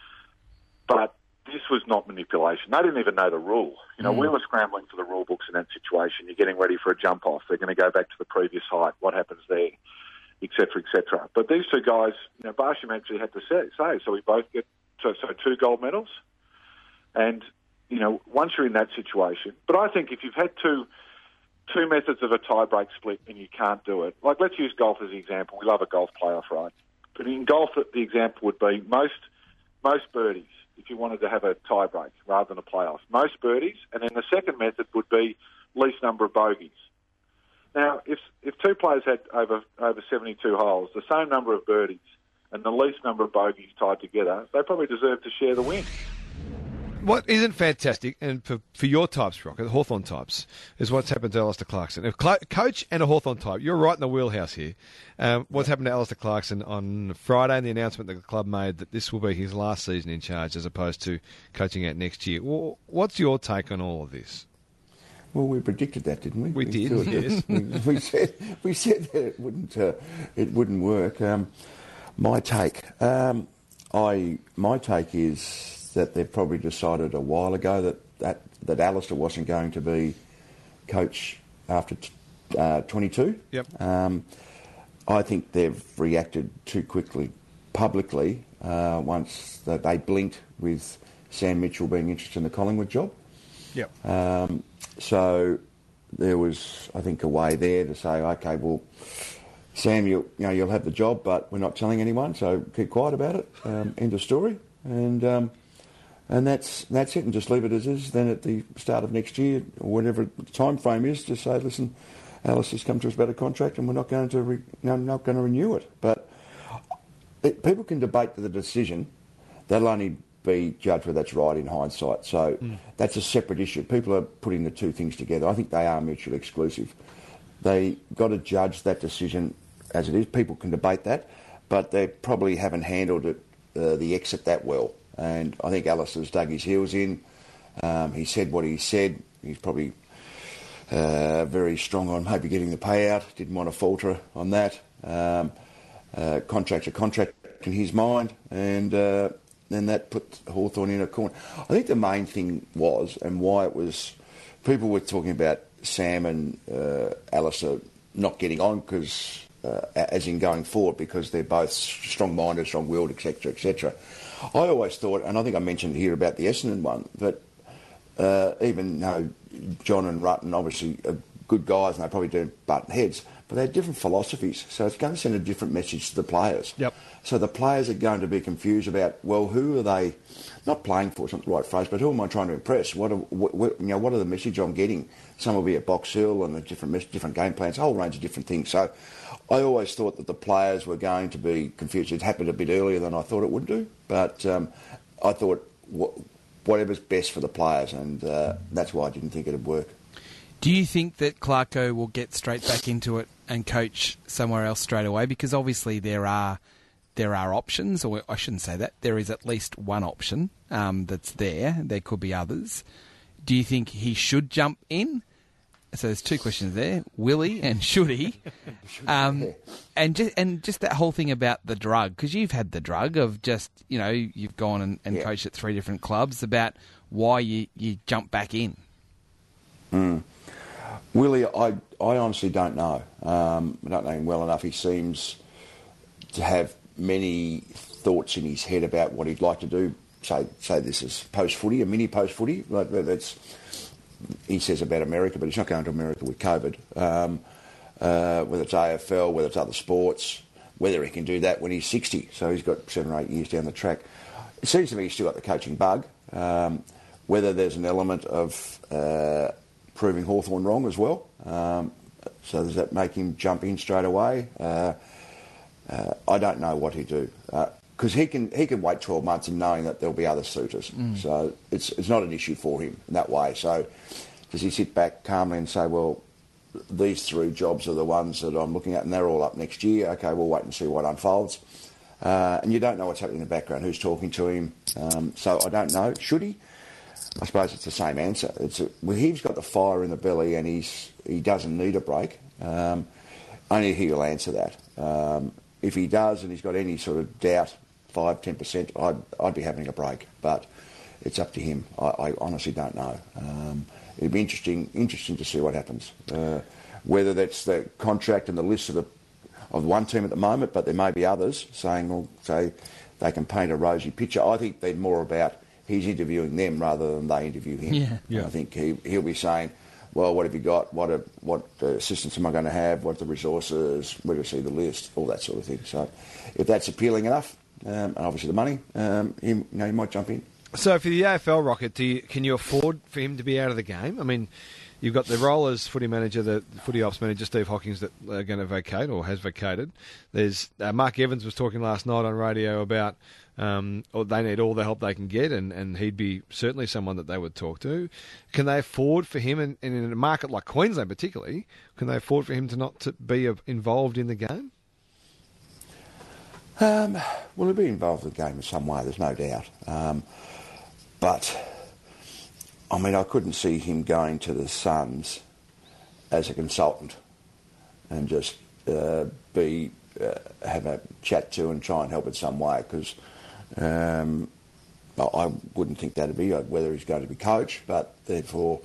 But this was not manipulation. They didn't even know the rule. You know, mm. we were scrambling for the rule books in that situation. You're getting ready for a jump off. They're going to go back to the previous height. What happens there? Et cetera, et cetera. But these two guys, you know, Barsham actually had to say, say so we both get so, so two gold medals. And you know, once you're in that situation, but I think if you've had two two methods of a tie-break split and you can't do it, like let's use golf as an example. We love a golf playoff, right? But in golf, the example would be most most birdies, if you wanted to have a tie-break rather than a playoff. Most birdies, and then the second method would be least number of bogeys. Now, if if two players had over over seventy-two holes, the same number of birdies and the least number of bogeys tied together, they probably deserve to share the win. What isn't fantastic, and for, for your types, Rock, the Hawthorn types, is what's happened to Alistair Clarkson. A cl- coach and a Hawthorn type, you're right in the wheelhouse here. Um, what's happened to Alistair Clarkson on Friday, and the announcement that the club made that this will be his last season in charge as opposed to coaching out next year. Well, what's your take on all of this? Well, we predicted that, didn't we? We, we did, yes. we, we said we said that it wouldn't uh, it wouldn't work. Um, my take, um, I my take is that they've probably decided a while ago that that, that Alistair wasn't going to be coach after t- uh, twenty-two. Yep. Um, I think they've reacted too quickly publicly uh, once that they blinked with Sam Mitchell being interested in the Collingwood job. Yep. Um, so there was, I think, a way there to say, okay, well, Sam, you, you know, you'll have the job, but we're not telling anyone, so keep quiet about it. Um, end of story. And um, and that's that's it, and just leave it as is. Then at the start of next year, or whatever the time frame is, just say, listen, Alice has come to us about a contract, and we're not going to re- no, not going to renew it. But it, people can debate the decision. They'll only be judged whether that's right in hindsight. So mm. that's a separate issue. People are putting the two things together. I think they are mutually exclusive. They got to judge that decision as it is. People can debate that, but they probably haven't handled it, uh, the exit that well. And I think Alistair's dug his heels in. Um, he said what he said. He's probably uh, very strong on maybe getting the payout. Didn't want to falter on that. Um, uh, contract's a contract in his mind, and uh, then that put Hawthorn in a corner. I think the main thing was, and why it was, people were talking about Sam and uh, Alistair not getting on, because, uh, as in going forward, because they're both strong-minded, strong-willed, et cetera, et cetera. I always thought, and I think I mentioned here about the Essendon one, that uh, even though John and Rutten obviously are good guys and they probably do butt heads, but they have different philosophies, so it's going to send a different message to the players. Yep. So the players are going to be confused about, well, who are they not playing for? It's not the right phrase, but who am I trying to impress? What are, what, what, you know, what are the message I'm getting? Some will be at Box Hill and the different different game plans, a whole range of different things. So I always thought that the players were going to be confused. It happened a bit earlier than I thought it would do, but um, I thought wh- whatever's best for the players, and uh, that's why I didn't think it would work. Do you think that Clarko will get straight back into it and coach somewhere else straight away? Because obviously there are there are options, or I shouldn't say that. There is at least one option um, that's there. There could be others. Do you think he should jump in? So there's two questions there: will he and should he? Um, and just and just that whole thing about the drug, because you've had the drug of just, you know, you've gone and, and yeah. coached at three different clubs. About why you you jump back in. Mm. Willie, I, I honestly don't know. Um, I don't know him well enough. He seems to have many thoughts in his head about what he'd like to do. Say, say this is post-footy, a mini post-footy. Like that's, he says about America, but he's not going to America with COVID. Um, uh, whether it's A F L, whether it's other sports, whether he can do that when he's sixty. So he's got seven or eight years down the track. It seems to me he's still got the coaching bug. Um, whether there's an element of... Uh, proving Hawthorn wrong as well. Um, so does that make him jump in straight away? Uh, uh, I don't know what he'd do. Because uh, he can he can wait twelve months and knowing that there'll be other suitors. Mm. So it's it's not an issue for him in that way. So does he sit back calmly and say, well, these three jobs are the ones that I'm looking at and they're all up next year. Okay, we'll wait and see what unfolds. Uh, and you don't know what's happening in the background, who's talking to him. Um, so I don't know. Should he? I suppose it's the same answer. It's a, well, he's got the fire in the belly and he's he doesn't need a break. Um, only he'll answer that. Um, if he does and he's got any sort of doubt, five, ten percent, I'd, I'd be having a break. But it's up to him. I, I honestly don't know. Um, it'd be interesting interesting to see what happens. Uh, whether that's the contract and the list of the of one team at the moment, but there may be others saying, well, say they can paint a rosy picture. I think they're more about he's interviewing them rather than they interview him. Yeah. Yeah. I think he, he'll be saying, well, what have you got? What are, what uh, assistance am I going to have? What are the resources? Where do I see the list? All that sort of thing. So if that's appealing enough, um, and obviously the money, um, he, you know, he might jump in. So for the A F L, Rocket, do you, can you afford for him to be out of the game? I mean, you've got the Rollers footy manager, the footy ops manager, Steve Hawkins, that are going to vacate or has vacated. There's uh, Mark Evans was talking last night on radio about um, or they need all the help they can get, and, and he'd be certainly someone that they would talk to. Can they afford for him, and, and in a market like Queensland particularly, can they afford for him to not to be uh, involved in the game? Um, well, he'll be involved in the game in some way, there's no doubt. Um, but, I mean, I couldn't see him going to the Suns as a consultant and just uh, be uh, have a chat to and try and help in some way, because um, I wouldn't think that'd be whether he's going to be coach, but therefore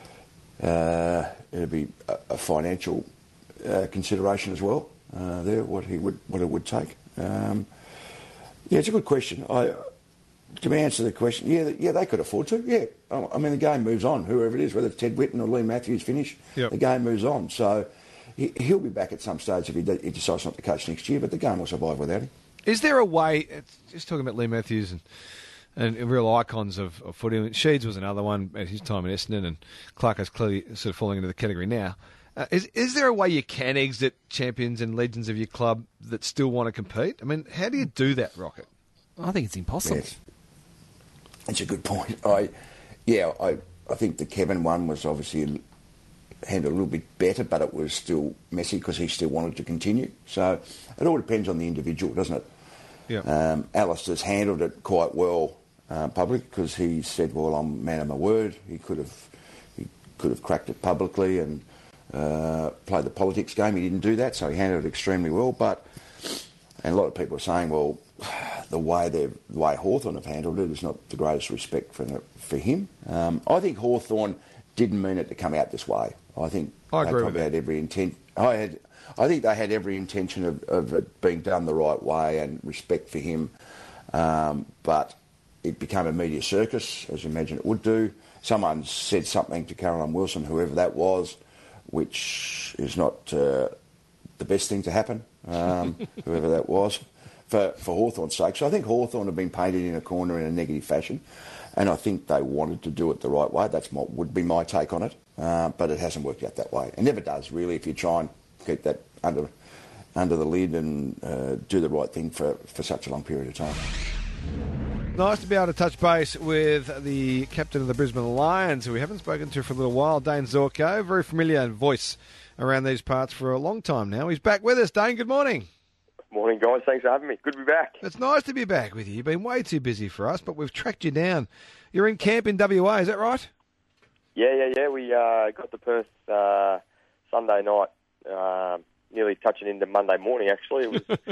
uh, it'd be a, a financial uh, consideration as well. Uh, there, what he would, what it would take. Um, yeah, it's a good question. I, to answer the question, yeah, yeah, they could afford to. Yeah, I mean, the game moves on. Whoever it is, whether it's Ted Whitten or Lee Matthews finish, yep. the game moves on. So he, he'll be back at some stage if he, de- he decides not to coach next year. But the game will survive without him. Is there a way? Just talking about Lee Matthews and. And real icons of, of footy. Sheeds was another one at his time in Essendon, and Clark is clearly sort of falling into the category now. Uh, is is there a way you can exit champions and legends of your club that still want to compete? I mean, how do you do that, Rocket? I think it's impossible. Yes. That's a good point. I, yeah, I, I think the Kevin one was obviously handled a little bit better, but it was still messy because he still wanted to continue. So it all depends on the individual, doesn't it? Yeah. Um, Alistair's handled it quite well. Uh, public, because he said, well, I'm a man of my word. He could have he could have cracked it publicly and uh, played the politics game. He didn't do that, so he handled it extremely well. But, and a lot of people are saying, well, the way the way Hawthorn have handled it is not the greatest respect for for him. Um, I think Hawthorn didn't mean it to come out this way. I think I they agree probably with had every intent. I had, I think they had every intention of, of it being done the right way and respect for him, um, but. It became a media circus, as you imagine it would do. Someone said something to Caroline Wilson, whoever that was, which is not uh, the best thing to happen, um, whoever that was, for, for Hawthorn's sake. So I think Hawthorn have been painted in a corner in a negative fashion, and I think they wanted to do it the right way. That's my, would be my take on it, uh, but it hasn't worked out that way. It never does, really, if you try and keep that under under the lid and uh, do the right thing for, for such a long period of time. Nice to be able to touch base with the captain of the Brisbane Lions, who we haven't spoken to for a little while, Dane Zorko. Very familiar voice around these parts for a long time now. He's back with us. Dane, good morning. Morning, guys. Thanks for having me. Good to be back. It's nice to be back with you. You've been way too busy for us, but we've tracked you down. You're in camp in W A, is that right? Yeah, yeah, yeah. We uh, got to Perth uh, Sunday night, uh, nearly touching into Monday morning, actually. It was...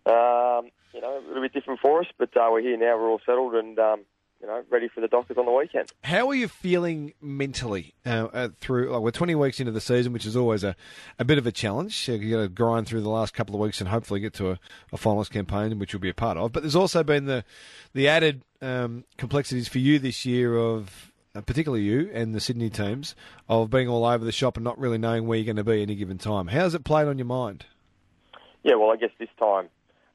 um, You know, a little bit different for us, but uh, we're here now. We're all settled and, um, you know, ready for the Dockers on the weekend. How are you feeling mentally uh, uh, through? Like, we're twenty weeks into the season, which is always a, a bit of a challenge. You've got to grind through the last couple of weeks and hopefully get to a, a finalist campaign, which you'll be a part of. But there's also been the the added um, complexities for you this year of, uh, particularly you and the Sydney teams, of being all over the shop and not really knowing where you're going to be at any given time. How's it played on your mind? Yeah, well, I guess this time...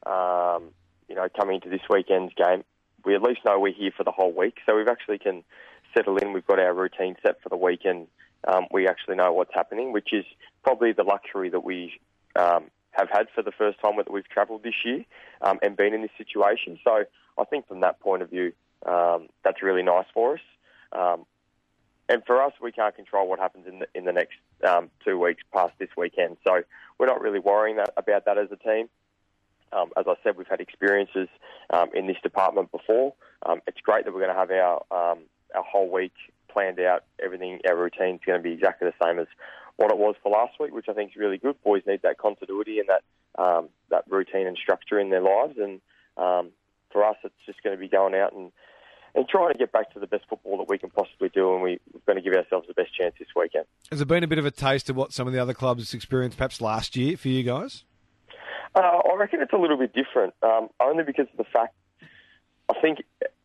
Um, you know, coming into this weekend's game, we at least know we're here for the whole week. So we've actually can settle in. We've got our routine set for the week, and um, we actually know what's happening, which is probably the luxury that we um, have had for the first time that we've travelled this year um, and been in this situation. So I think from that point of view, um, that's really nice for us. Um, and for us, we can't control what happens in the, in the next um, two weeks past this weekend. So we're not really worrying that, about that as a team. Um, as I said, we've had experiences um, in this department before. Um, it's great that we're going to have our um, our whole week planned out. Everything, our routine's going to be exactly the same as what it was for last week, which I think is really good. Boys need that continuity and that um, that routine and structure in their lives. And um, for us, it's just going to be going out and, and trying to get back to the best football that we can possibly do. And we, we're going to give ourselves the best chance this weekend. Has it been a bit of a taste of what some of the other clubs experienced perhaps last year for you guys? Uh, I reckon it's a little bit different, um, only because of the fact, I think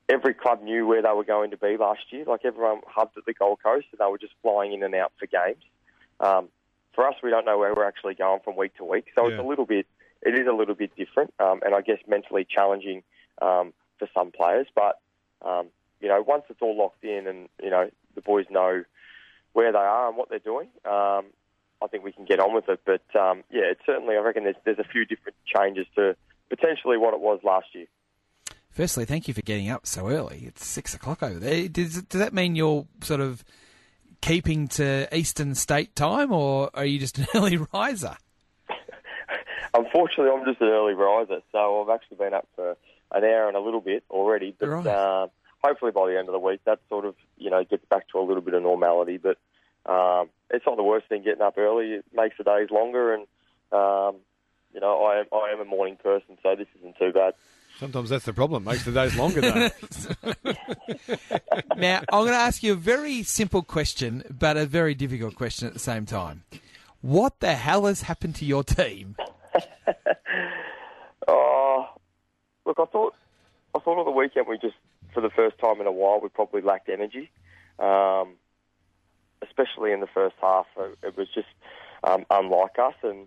every club knew where they were going to be last year. Like everyone hubbed at the Gold Coast and they were just flying in and out for games. Um, for us, we don't know where we're actually going from week to week. So yeah. it's a little bit, it is a little bit different um, and I guess mentally challenging um, for some players. But, um, you know, once it's all locked in and, you know, the boys know where they are and what they're doing, um, I think we can get on with it. But, um, yeah, it's certainly, I reckon there's, there's a few different changes to potentially what it was last year. Firstly, thank you for getting up so early. It's six o'clock over there. Does, does that mean you're sort of keeping to Eastern State time, or are you just an early riser? Unfortunately, I'm just an early riser, so I've actually been up for an hour and a little bit already. But right. uh, hopefully by the end of the week, that sort of, you know, gets back to a little bit of normality. But um, it's not the worst thing getting up early. It makes the days longer, and um, you know, I am I am a morning person, so this isn't too bad. Sometimes that's the problem. Makes the days longer, though. Now, I'm going to ask you a very simple question, but a very difficult question at the same time. What the hell has happened to your team? Oh, look, I thought I thought on the weekend we just, for the first time in a while, we probably lacked energy, um, especially in the first half. It was just um, unlike us, and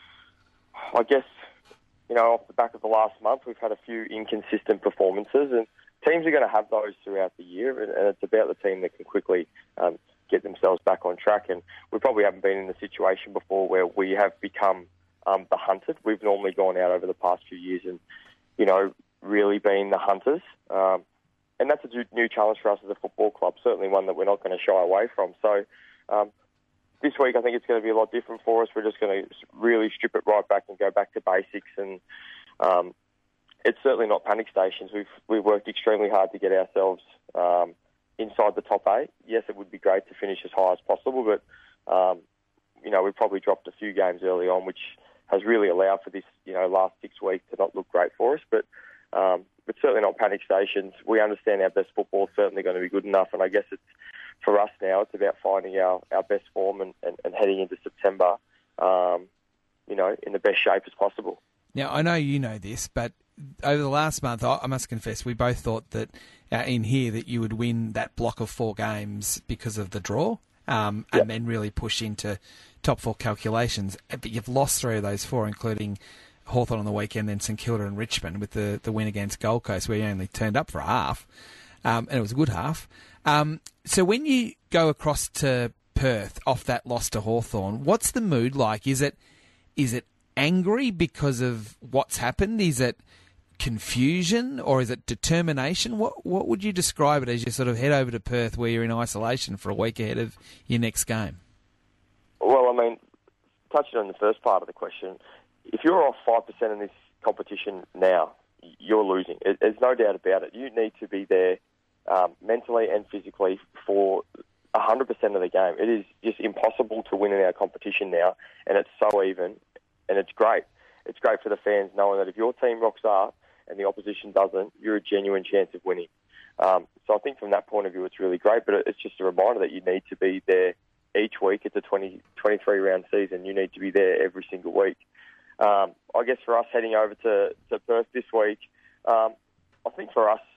I guess, you know, off the back of the last month, we've had a few inconsistent performances, and teams are going to have those throughout the year, and, and it's about the team that can quickly um, get themselves back on track. And we probably haven't been in the situation before where we have become um, the hunted. We've normally gone out over the past few years and, you know, really been the hunters. Um, and that's a new challenge for us as a football club, certainly one that we're not going to shy away from. So um, this week I think it's going to be a lot different for us. We're just going to really strip it right back and go back to basics. And um, it's certainly not panic stations. We've we've worked extremely hard to get ourselves um, inside the top eight. Yes, it would be great to finish as high as possible, but um, you know, we've probably dropped a few games early on, which has really allowed for this, you know, last six weeks to not look great for us. But um, but certainly not panic stations. We understand our best football is certainly going to be good enough, and I guess it's for us now. It's about finding our, our best form and, and, and heading into September, um, you know, in the best shape as possible. Now, I know you know this, but over the last month, I must confess, we both thought that uh, in here that you would win that block of four games because of the draw, um, yep. and then really push into top four calculations. But you've lost three of those four, including Hawthorn on the weekend, then St Kilda and Richmond with the, the win against Gold Coast, where you only turned up for a half, um, and it was a good half. Um, so when you go across to Perth off that loss to Hawthorn, what's the mood like? Is it is it angry because of what's happened? Is it confusion, or is it determination? What what would you describe it as you sort of head over to Perth where you're in isolation for a week ahead of your next game? Well, I mean, touching on the first part of the question, if you're off five percent in this competition now, you're losing. There's no doubt about it. You need to be there um, mentally and physically for one hundred percent of the game. It is just impossible to win in our competition now, and it's so even, and it's great. It's great for the fans knowing that if your team rocks up and the opposition doesn't, you're a genuine chance of winning. Um, so I think from that point of view, it's really great, but it's just a reminder that you need to be there each week. It's a twenty, twenty-three round season. You need to be there every single week. Um, I guess for us heading over to, to Perth this week, um, I think for us,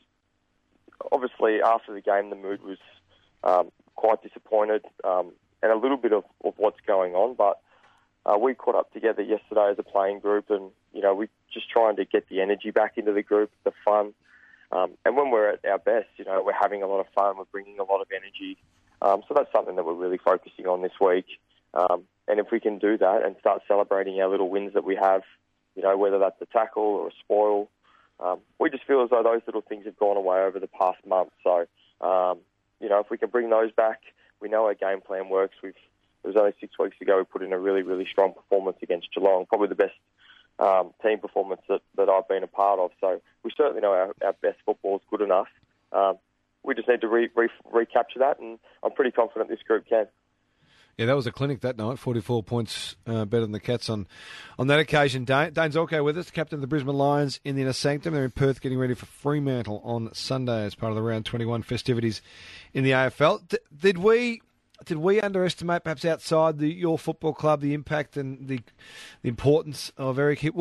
obviously after the game, the mood was um, quite disappointed um, and a little bit of, of what's going on, but Uh, we caught up together yesterday as a playing group, and you know, we're just trying to get the energy back into the group, the fun. Um, and when we're at our best, you know, we're having a lot of fun, we're bringing a lot of energy. Um, so that's something that we're really focusing on this week. Um, and if we can do that and start celebrating our little wins that we have, you know, whether that's a tackle or a spoil, um, we just feel as though those little things have gone away over the past month. So, um, you know, if we can bring those back, we know our game plan works. We've It was only six weeks ago we put in a really, really strong performance against Geelong, probably the best um, team performance that, that I've been a part of. So we certainly know our, our best football is good enough. Um, we just need to re, re, recapture that, and I'm pretty confident this group can. Yeah, that was a clinic that night, forty-four points uh, better than the Cats on, on that occasion. Dane, Dane Zorko with us, captain of the Brisbane Lions in the inner sanctum. They're in Perth getting ready for Fremantle on Sunday as part of the round twenty-one festivities in the A F L. D- did we... Did we underestimate, perhaps outside the, your football club, the impact and the, the importance of Eric Hipwood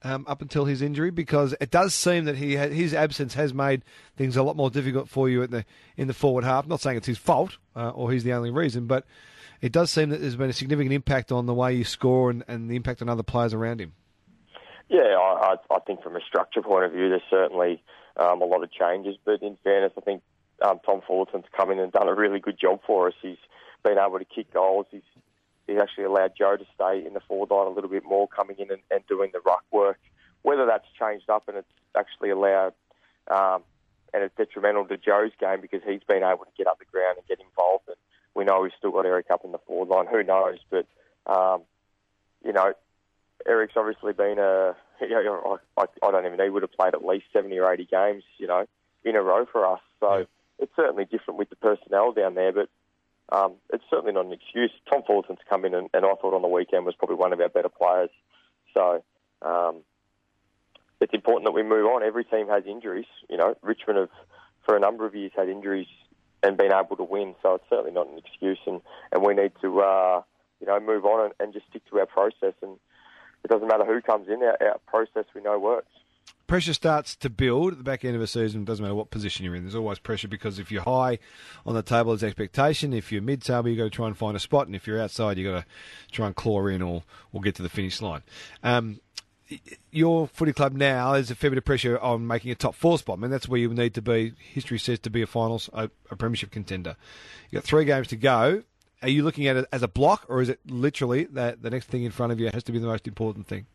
um, up until his injury? Because it does seem that he ha- his absence has made things a lot more difficult for you in the in the forward half. Not saying it's his fault uh, or he's the only reason, but it does seem that there's been a significant impact on the way you score and, and the impact on other players around him. Yeah, I, I think from a structure point of view, there's certainly um, a lot of changes. But in fairness, I think um, Tom Fullerton's come in and done a really good job for us. He's been able to kick goals. He's he's actually allowed Joe to stay in the forward line a little bit more, coming in and, and doing the ruck work. Whether that's changed up and it's actually allowed, um, and it's detrimental to Joe's game because he's been able to get up the ground and get involved. And we know we've still got Eric up in the forward line. Who knows? But, um, you know, Eric's obviously been a, you know, I, I don't even know, he would have played at least seventy or eighty games, you know, in a row for us. So yeah. It's certainly different with the personnel down there, but um, it's certainly not an excuse. Tom Fullerton's come in and, and I thought on the weekend was probably one of our better players. So um, it's important that we move on. Every team has injuries. You know, Richmond have, for a number of years, had injuries and been able to win, so it's certainly not an excuse, and, and we need to, uh, you know, move on and, and just stick to our process, and it doesn't matter who comes in, our, our process we know works. Pressure starts to build at the back end of a season. It doesn't matter what position you're in. There's always pressure because if you're high on the table, there's expectation. If you're mid-table, you've got to try and find a spot, and if you're outside, you've got to try and claw in or, or get to the finish line. Um, your footy club now, there's a fair bit of pressure on making a top four spot. I mean, that's where you need to be, history says, to be a finals, a, a premiership contender. You've got three games to go. Are you looking at it as a block, or is it literally that the next thing in front of you has to be the most important thing?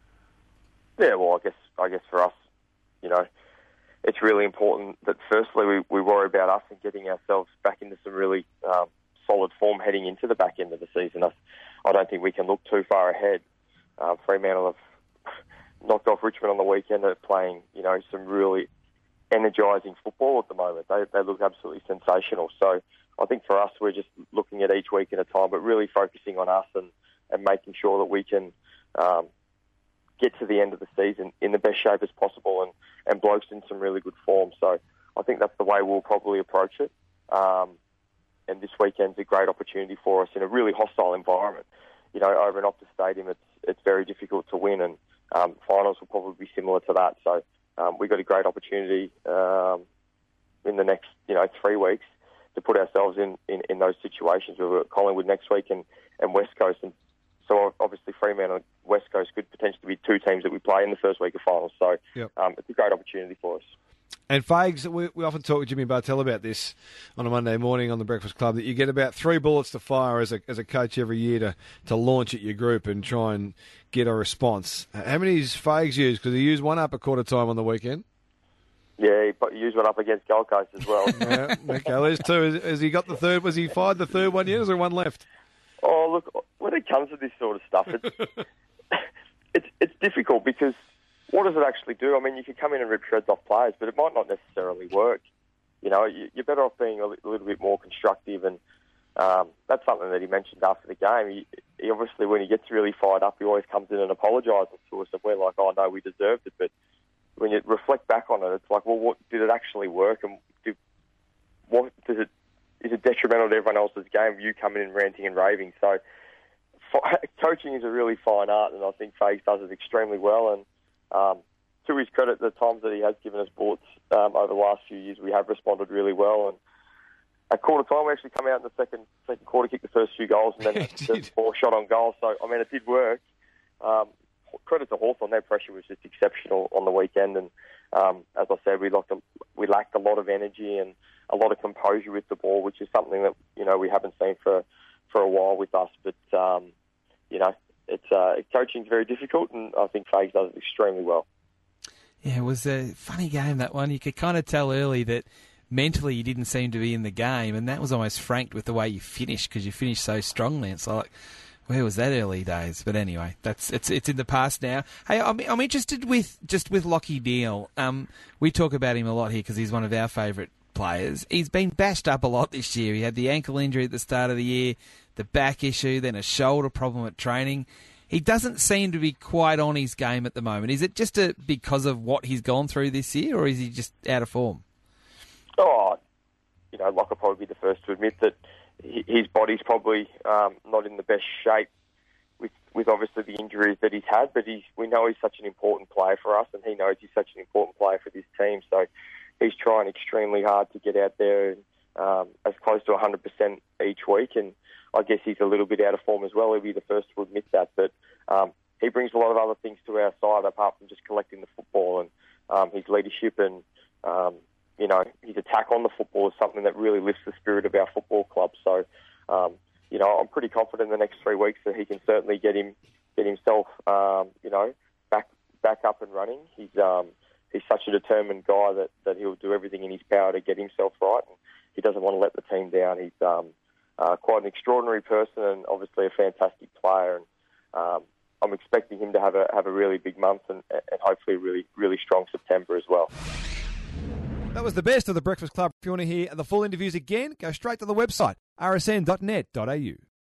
Yeah, well, I guess I guess for us, you know, it's really important that firstly we, we worry about us and getting ourselves back into some really um, solid form heading into the back end of the season. I, I don't think we can look too far ahead. Uh, Fremantle have knocked off Richmond on the weekend. They're playing, you know, some really energising football at the moment. They they look absolutely sensational. So I think for us, we're just looking at each week at a time, but really focusing on us and, and making sure that we can um, get to the end of the season in the best shape as possible, and, and Bloke's in some really good form. So I think that's the way we'll probably approach it. Um, and this weekend's a great opportunity for us in a really hostile environment. You know, over in Optus Stadium, it's it's very difficult to win, and um, finals will probably be similar to that. So um, we've got a great opportunity um, in the next, you know, three weeks to put ourselves in, in, in those situations. We've got Collingwood next week and, and West Coast, and so obviously Fremantle and West Coast could potentially be two teams that we play in the first week of finals. So yep. um, it's a great opportunity for us. And Fags, we, we often talk with Jimmy Bartell about this on a Monday morning on the Breakfast Club, that you get about three bullets to fire as a as a coach every year to, to launch at your group and try and get a response. How many has Fags used? Because he used one up a quarter time on the weekend. Yeah, he used one up against Gold Coast as well. yeah, okay, there's two. Has, has he got the third? Was he fired the third one yet? Is there one left? Oh, look, when it comes to this sort of stuff, it's it's, it's difficult because what does it actually do? I mean, you can come in and rip shreds off players, but it might not necessarily work. You know, you're better off being a little bit more constructive, and um, that's something that he mentioned after the game. He, he obviously, when he gets really fired up, he always comes in and apologises to us, and we're like, oh, no, we deserved it. But when you reflect back on it, it's like, well, what did it actually work, and do, what does it? Is it detrimental to everyone else's game? You coming in ranting and raving. So, coaching is a really fine art, and I think Fags does it extremely well. And Um, to his credit, the times that he has given us bullets um, over the last few years, we have responded really well. And at quarter time, we actually come out in the second second quarter, kicked the first few goals, and then the four shot on goal. So, I mean, it did work. Um, credit to Hawthorn, their pressure was just exceptional on the weekend. And um, as I said, we lacked, a, we lacked a lot of energy and a lot of composure with the ball, which is something that, you know, we haven't seen for, for a while with us. But, um, you know, It's uh, coaching's very difficult, and I think Fags does it extremely well. Yeah, it was a funny game, that one. You could kind of tell early that mentally you didn't seem to be in the game, and that was almost franked with the way you finished, because you finished so strongly. It's like, where was that early days? But anyway, that's it's it's in the past now. Hey, I'm I'm interested with just with Lachie Neale. Um, we talk about him a lot here because he's one of our favourite players. He's been bashed up a lot this year. He had the ankle injury at the start of the year, the back issue, then a shoulder problem at training. He doesn't seem to be quite on his game at the moment. Is it just a, because of what he's gone through this year, or is he just out of form? Oh, you know, Locke will probably be the first to admit that his body's probably um, not in the best shape with with with obviously the injuries that he's had, but he's, we know he's such an important player for us, and he knows he's such an important player for this team. So he's trying extremely hard to get out there and, um, as close to one hundred percent each week. And I guess he's a little bit out of form as well. He'll be the first to admit that. But um, he brings a lot of other things to our side apart from just collecting the football, and um, his leadership and um, you know, his attack on the football is something that really lifts the spirit of our football club. So, um, you know, I'm pretty confident in the next three weeks that he can certainly get him, get himself, um, you know, back back up and running. He's um, he's such a determined guy that, that he'll do everything in his power to get himself right, and he doesn't want to let the team down. He's um, uh, quite an extraordinary person and obviously a fantastic player. And um, I'm expecting him to have a have a really big month and, and hopefully a really really strong September as well. That was the best of the Breakfast Club. If you want to hear the full interviews again, go straight to the website, r s n dot net dot a u.